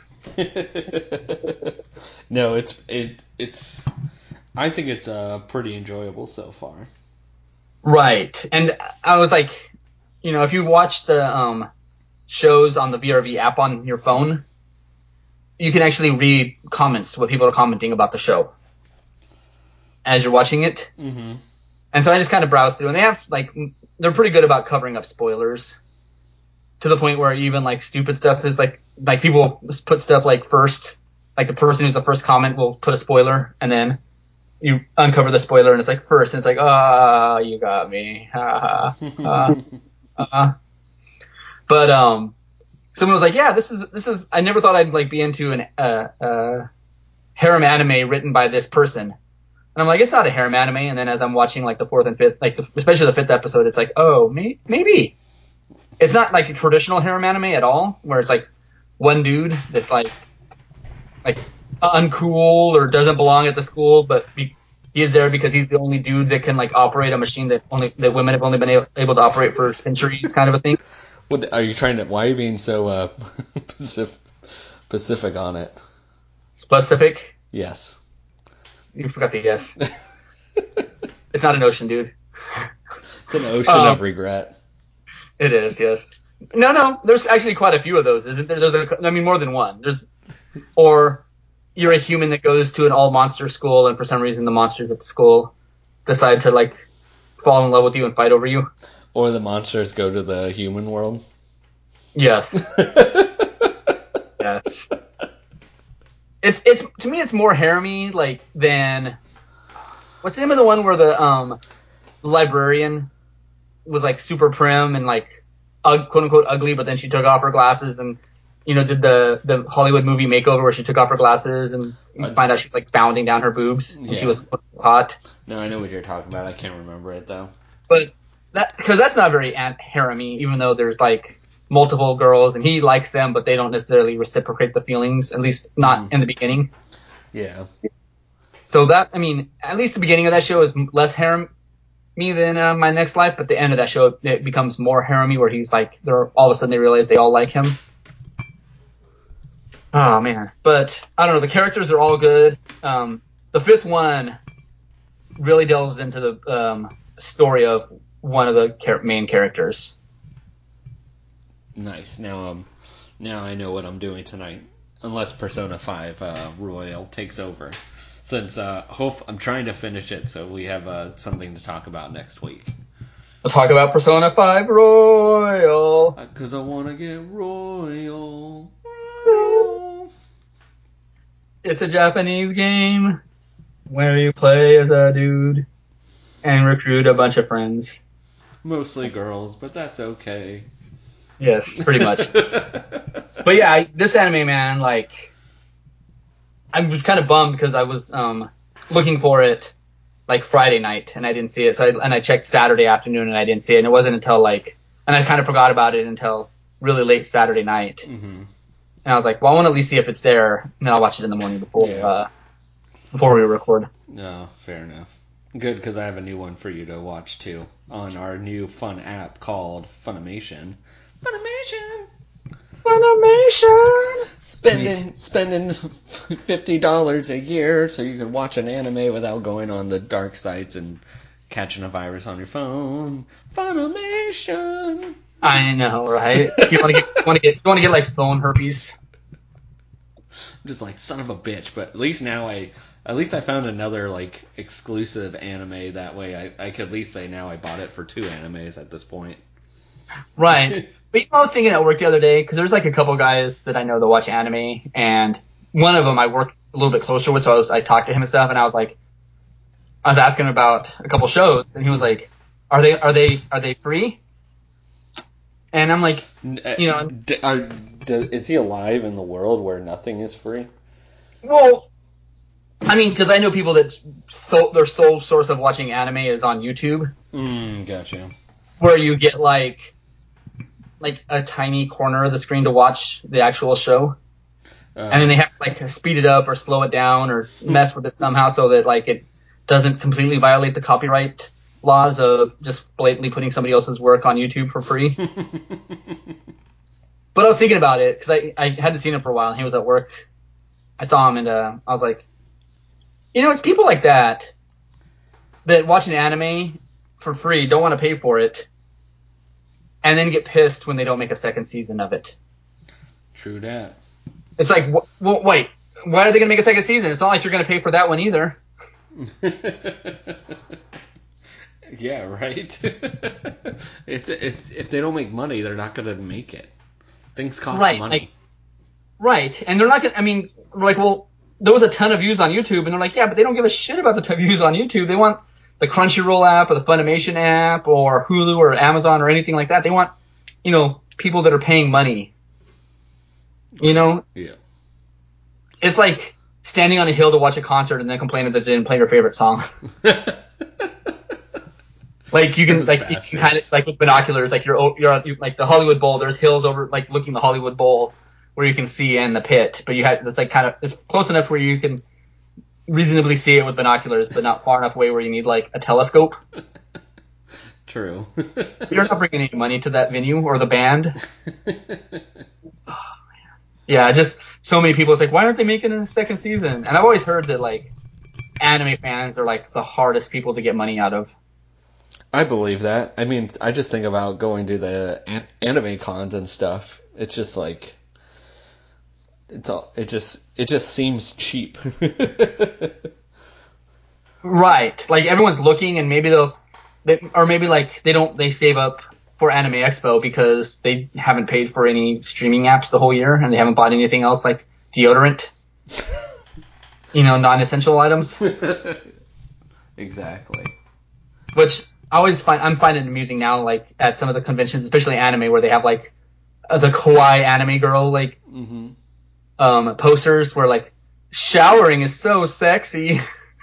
No, it's it it's. I think it's uh pretty enjoyable so far. Right, and I was like, you know, if you watch the um. shows on the V R V app on your phone, you can actually read comments, what people are commenting about the show as you're watching it. Mm-hmm. And so I just kind of browsed through, and they have like they're pretty good about covering up spoilers to the point where even like stupid stuff is like like people put stuff like first, like the person who's the first comment will put a spoiler, and then you uncover the spoiler, and it's like first, and it's like ah, oh, you got me, ha ha ha. Uh, but um. Someone was like, "Yeah, this is this is." I never thought I'd like be into an uh, uh, harem anime written by this person. And I'm like, it's not a harem anime. And then as I'm watching like the fourth and fifth, like the, especially the fifth episode, it's like, oh, may, maybe. It's not like a traditional harem anime at all, where it's like one dude that's like like uncool or doesn't belong at the school, but be, he is there because he's the only dude that can like operate a machine that only that women have only been able, able to operate for centuries, kind of a thing. What are you trying to? Why are you being so uh, Pacific, Pacific on it? Specific? Yes. You forgot the yes. It's not an ocean, dude. It's an ocean um, of regret. It is, yes. No, no. There's actually quite a few of those, isn't there? There's a, I mean, more than one. There's, or you're a human that goes to an all monster school, and for some reason the monsters at the school decide to like fall in love with you and fight over you. Or the monsters go to the human world. Yes. Yes. It's it's to me it's more harem-y like than what's the name of the one where the um librarian was like super prim and like uh, quote unquote ugly, but then she took off her glasses and you know did the the Hollywood movie makeover where she took off her glasses and you find out she's like bounding down her boobs and yeah. She was hot. No, I know what you're talking about. I can't remember it though. But that because that's not very harem-y, even though there's like multiple girls and he likes them, but they don't necessarily reciprocate the feelings, at least not mm. in the beginning. Yeah. So that, I mean, at least the beginning of that show is less harem-y than uh, My Next Life, but the end of that show, it becomes more harem-y where he's like, they're all of a sudden they realize they all like him. Oh, man. But, I don't know, the characters are all good. Um, the fifth one really delves into the um, story of one of the char- main characters. Nice. Now, um, now I know what I'm doing tonight. Unless Persona five uh, Royal takes over, since uh, hope I'm trying to finish it, so we have uh, something to talk about next week. We'll talk about Persona five Royal. Because I want to get royal. Royal. It's a Japanese game where you play as a dude and recruit a bunch of friends. Mostly girls, but that's okay. Yes, pretty much. But yeah, I, this anime, man, like, I was kind of bummed because I was um, looking for it like Friday night and I didn't see it. So I, and I checked Saturday afternoon and I didn't see it. And it wasn't until like, and I kind of forgot about it until really late Saturday night. Mm-hmm. And I was like, well, I want to at least see if it's there, and then I'll watch it in the morning before yeah. uh, before we record. No, fair enough. Good, because I have a new one for you to watch too on our new fun app called Funimation. Funimation. Funimation. Spending Sweet. spending fifty dollars a year so you can watch an anime without going on the dark sites and catching a virus on your phone. Funimation. I know, right? You want to get want to get you want to get like phone herpes. I'm just like son of a bitch, but at least now I at least I found another like exclusive anime. That way I I could at least say now I bought it for two animes at this point. Right. But you know, I was thinking at work the other day, because there's like a couple guys that I know that watch anime, and one of them I work a little bit closer with, so I, was, I talked to him and stuff, and I was like, I was asking him about a couple shows, and he was like, are they, are they, are they free? And I'm like, you know. D- are, d- is he alive in the world where nothing is free? Well, I mean, because I know people that so, their sole source of watching anime is on YouTube. Mm, gotcha. Where you get like, like a tiny corner of the screen to watch the actual show. Uh, and then they have to like speed it up or slow it down or mess with it somehow so that like it doesn't completely violate the copyright laws of just blatantly putting somebody else's work on YouTube for free. But I was thinking about it because I, I hadn't seen him for a while and he was at work. I saw him and uh, I was like, you know, it's people like that that watch an anime for free, don't want to pay for it, and then get pissed when they don't make a second season of it. True that. It's like, w- w- wait, why are they going to make a second season? It's not like you're going to pay for that one either. Yeah, right? it's, it's, if they don't make money, they're not going to make it. Things cost right, money. Like, right, and they're not going to, I mean, we're like, well, there was a ton of views on YouTube, and they're like, yeah, but they don't give a shit about the ton of views on YouTube. They want the Crunchyroll app or the Funimation app or Hulu or Amazon or anything like that. They want, you know, people that are paying money. You know? Yeah. It's like standing on a hill to watch a concert and then complaining that they didn't play your favorite song. Like you can, like you can kind of like with binoculars, like you're you're on, like the Hollywood Bowl. There's hills over, like looking the Hollywood Bowl where you can see in the pit, but you had that's like kind of it's close enough where you can reasonably see it with binoculars, but not far enough away where you need like a telescope. True. You're not bringing any money to that venue or the band. Oh, yeah, just so many people. It's like, why aren't they making a second season? And I've always heard that like anime fans are like the hardest people to get money out of. I believe that. I mean, I just think about going to the an- anime cons and stuff. It's just like it's all. It just it just seems cheap. Right. Like everyone's looking, and maybe those, they, or maybe like they don't they save up for Anime Expo because they haven't paid for any streaming apps the whole year, and they haven't bought anything else like deodorant. You know, non-essential items. Exactly. Which I always find I'm finding it amusing now, like at some of the conventions, especially anime, where they have like uh, the kawaii anime girl like Mm-hmm. um, posters where like showering is so sexy.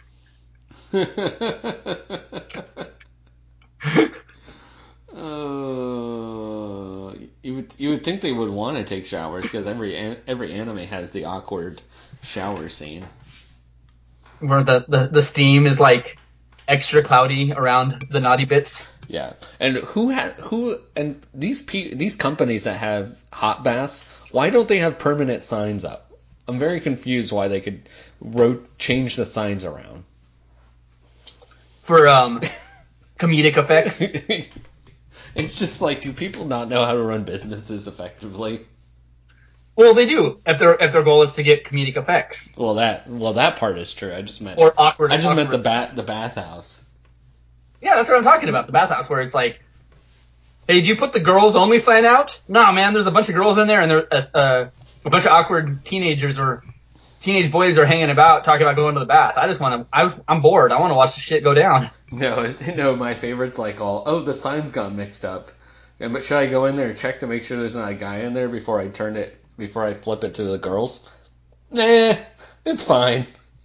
uh, you would you would think they would want to take showers because every an- every anime has the awkward shower scene Where the, the, the steam is like extra cloudy around the naughty bits. Yeah, and who ha- who and these pe- these companies that have hot baths, why don't they have permanent signs up? I'm very confused why they could ro- change the signs around. For um, comedic effects. It's just like, do people not know how to run businesses effectively? Well, they do if their if their goal is to get comedic effects. Well, that well that part is true. I just meant or awkward. I just awkward. meant the bat the bathhouse. Yeah, that's what I'm talking about. The bathhouse, where it's like, hey, did you put the girls only sign out? Nah, man, there's a bunch of girls in there, and there's uh, a bunch of awkward teenagers or teenage boys are hanging about talking about going to the bath. I just want to. I, I'm bored. I want to watch the shit go down. No, no, my favorite's like all. Oh, the signs got mixed up. And but should I go in there and check to make sure there's not a guy in there before I turn it before I flip it to the girls? Nah, it's fine.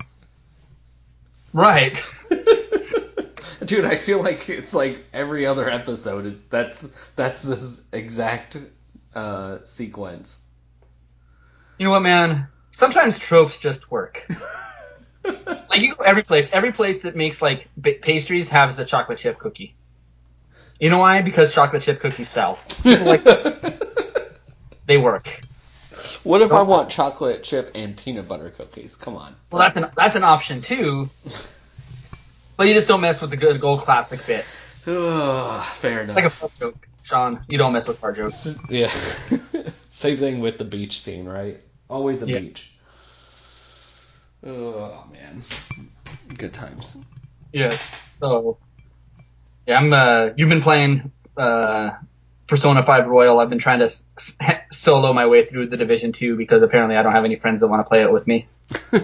Right. Dude, I feel like it's like every other episode is that's that's this exact uh, sequence. You know what, man? Sometimes tropes just work. Like you go every place, every place that makes like b- pastries has a chocolate chip cookie. You know why? Because chocolate chip cookies sell. People like they work. What if I want chocolate chip and peanut butter cookies? Come on. Well, that's an that's an option too. But you just don't mess with the good old classic bit. Fair enough. Like a fart joke, Sean. You don't mess with fart jokes. Yeah. Same thing with the beach scene, right? Always a Yeah. beach. Oh man, good times. Yes. So, yeah, I'm. Uh, you've been playing uh, Persona five Royal. I've been trying to s- solo my way through the Division two because apparently I don't have any friends that want to play it with me.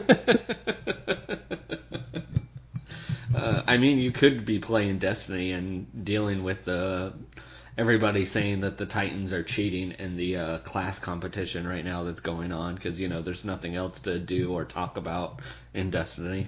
uh, I mean, you could be playing Destiny and dealing with the everybody saying that the Titans are cheating in the uh, class competition right now that's going on because you know there's nothing else to do or talk about in Destiny.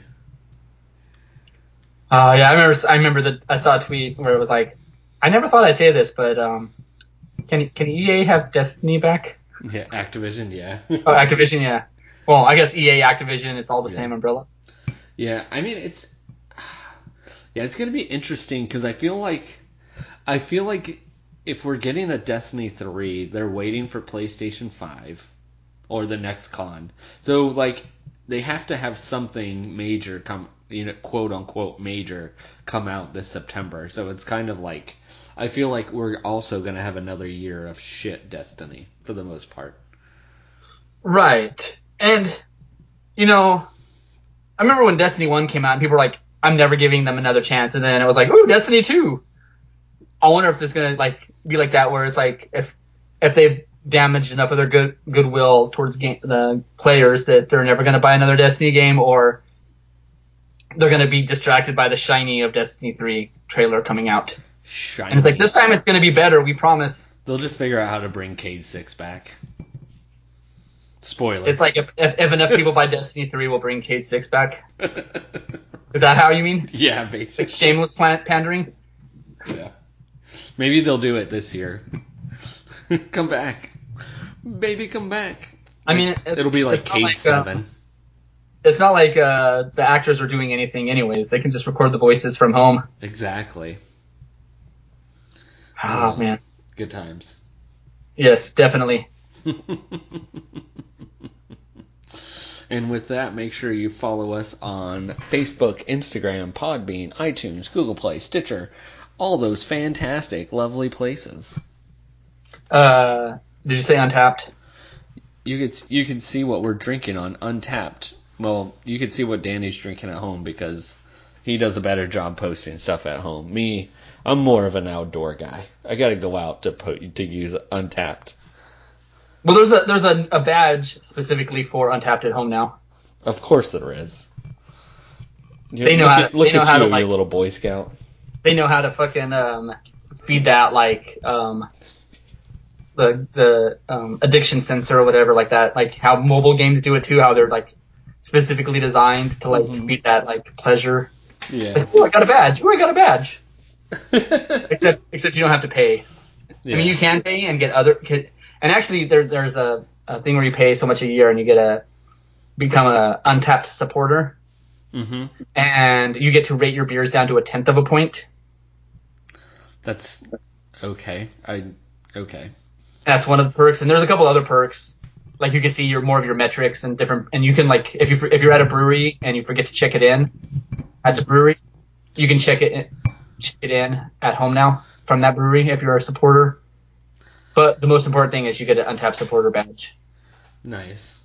Uh, yeah, I remember. I remember that I saw a tweet where it was like, I never thought I'd say this, but um, can can E A have Destiny back? Yeah, Activision, yeah. Oh, Activision, yeah. Well, I guess E A, Activision, it's all the Yeah. same umbrella. Yeah, I mean it's yeah, it's gonna be interesting because I feel like I feel like if we're getting a Destiny three, they're waiting for PlayStation five or the next con. So like they have to have something major come, you know, quote unquote major come out this September. So it's kind of like I feel like we're also gonna have another year of shit Destiny for the most part. Right. And, you know, I remember when Destiny one came out and people were like, I'm never giving them another chance. And then it was like, ooh, Destiny two. I wonder if it's going to like be like that where it's like if if they've damaged enough of their good goodwill towards game, the players that they're never going to buy another Destiny game, or they're going to be distracted by the shiny of Destiny three trailer coming out. Shiny. And it's like, this time it's going to be better, we promise. They'll just figure out how to bring Cade six back. Spoiler. It's like if, if, if enough people buy Destiny three, we'll bring Cade six back. Is that how you mean? Yeah, basically. Like shameless plant pandering? Yeah. Maybe they'll do it this year. Come back. Baby, come back. I mean, Like, it, it'll be like it's not Cade like, seven. Um, it's not like uh, the actors are doing anything anyways. They can just record the voices from home. Exactly. Oh, Oh, man. good times. Yes, definitely. And with that, make sure you follow us on Facebook, Instagram, Podbean, iTunes, Google Play, Stitcher, all those fantastic, lovely places. Uh, did you say Untapped? You could you can see what we're drinking on Untapped. Well, you can see what Danny's drinking at home because he does a better job posting stuff at home. Me, I'm more of an outdoor guy. I got to go out to put to use Untapped. Well, there's a there's a, a badge specifically for Untapped at home now. Of course there is. You They know look how at, to- look they know at how you, to, like- you little Boy Scout. They know how to fucking um, feed that like um, the the um, addiction sensor or whatever like that. Like how mobile games do it too. How they're like specifically designed to like Mhm. feed that like pleasure. Yeah. It's like, oh, I got a badge. Oh, I got a badge. Except except you don't have to pay. Yeah. I mean, you can pay and get other. Get, and actually, there there's a, a thing where you pay so much a year and you get a become a Untapped supporter, Mm-hmm. and you get to rate your beers down to a tenth of a point. That's okay. I okay. That's one of the perks, and there's a couple other perks. Like you can see your more of your metrics and different, and you can like if you if you're at a brewery and you forget to check it in at the brewery, you can check it in, check it in at home now from that brewery if you're a supporter. But the most important thing is you get an Untapped supporter badge. Nice.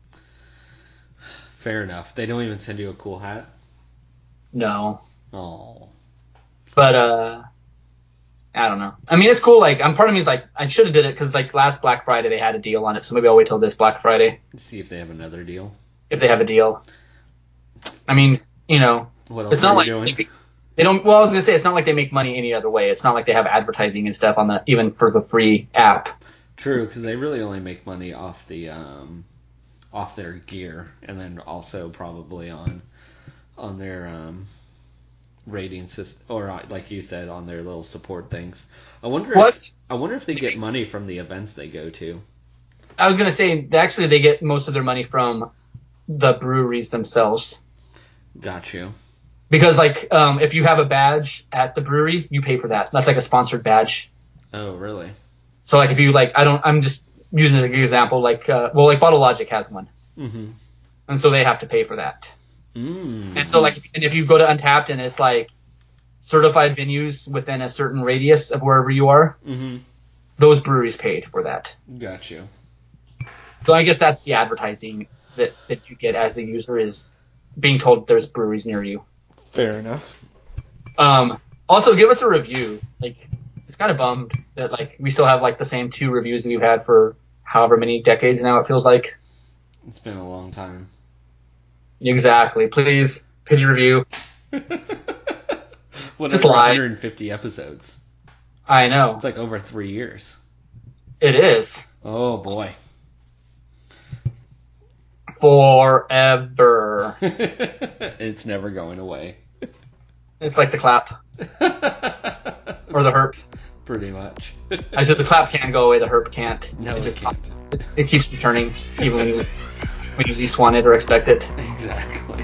Fair enough. They don't even send you a cool hat. No, Oh. but uh, I don't know. I mean, it's cool. Like, I'm part of me is like I should have did it because like last Black Friday they had a deal on it, so maybe I'll wait till this Black Friday Let's see if they have another deal. if they have a deal. I mean, you know, What else it's are not you like doing? they, they don't. Well, I was gonna say it's not like they make money any other way. It's not like they have advertising and stuff on the even for the free app. True, because they really only make money off the um, off their gear, and then also probably on on their um, rating system, or uh, like you said, on their little support things. I wonder. Well, If, I wonder if they get money from the events they go to. I was gonna say actually they get most of their money from the breweries themselves Got you. because like um, if you have a badge at the brewery, you pay for that. That's like a sponsored badge. Oh, really? So like if you like, I don't. I'm just using as an example. Like uh, well, like Bottle Logic has one, Mm-hmm. and so they have to pay for that. Mm. And so like, and if you go to Untapped and it's like certified venues within a certain radius of wherever you are, Mm-hmm. those breweries paid for that. Got you. So I guess that's the advertising that, that you get as a user is being told there's breweries near you. Fair enough. Um, also give us a review. Like it's kind of bummed that like we still have like the same two reviews that we've had for however many decades now it feels like. It's been a long time. Exactly. Please, pity review. Whatever, Just lie. one hundred fifty episodes. I know. It's like over three years. It is. Oh boy. Forever. It's never going away. It's like the clap or the herp. Pretty much. I said the clap can go away, the herp can't. No, it it just can't. It, it keeps returning even when you when you least want it or expect it. Exactly.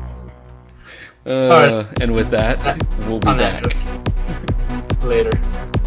Uh, All right. And with that, we'll be On that back. note, later.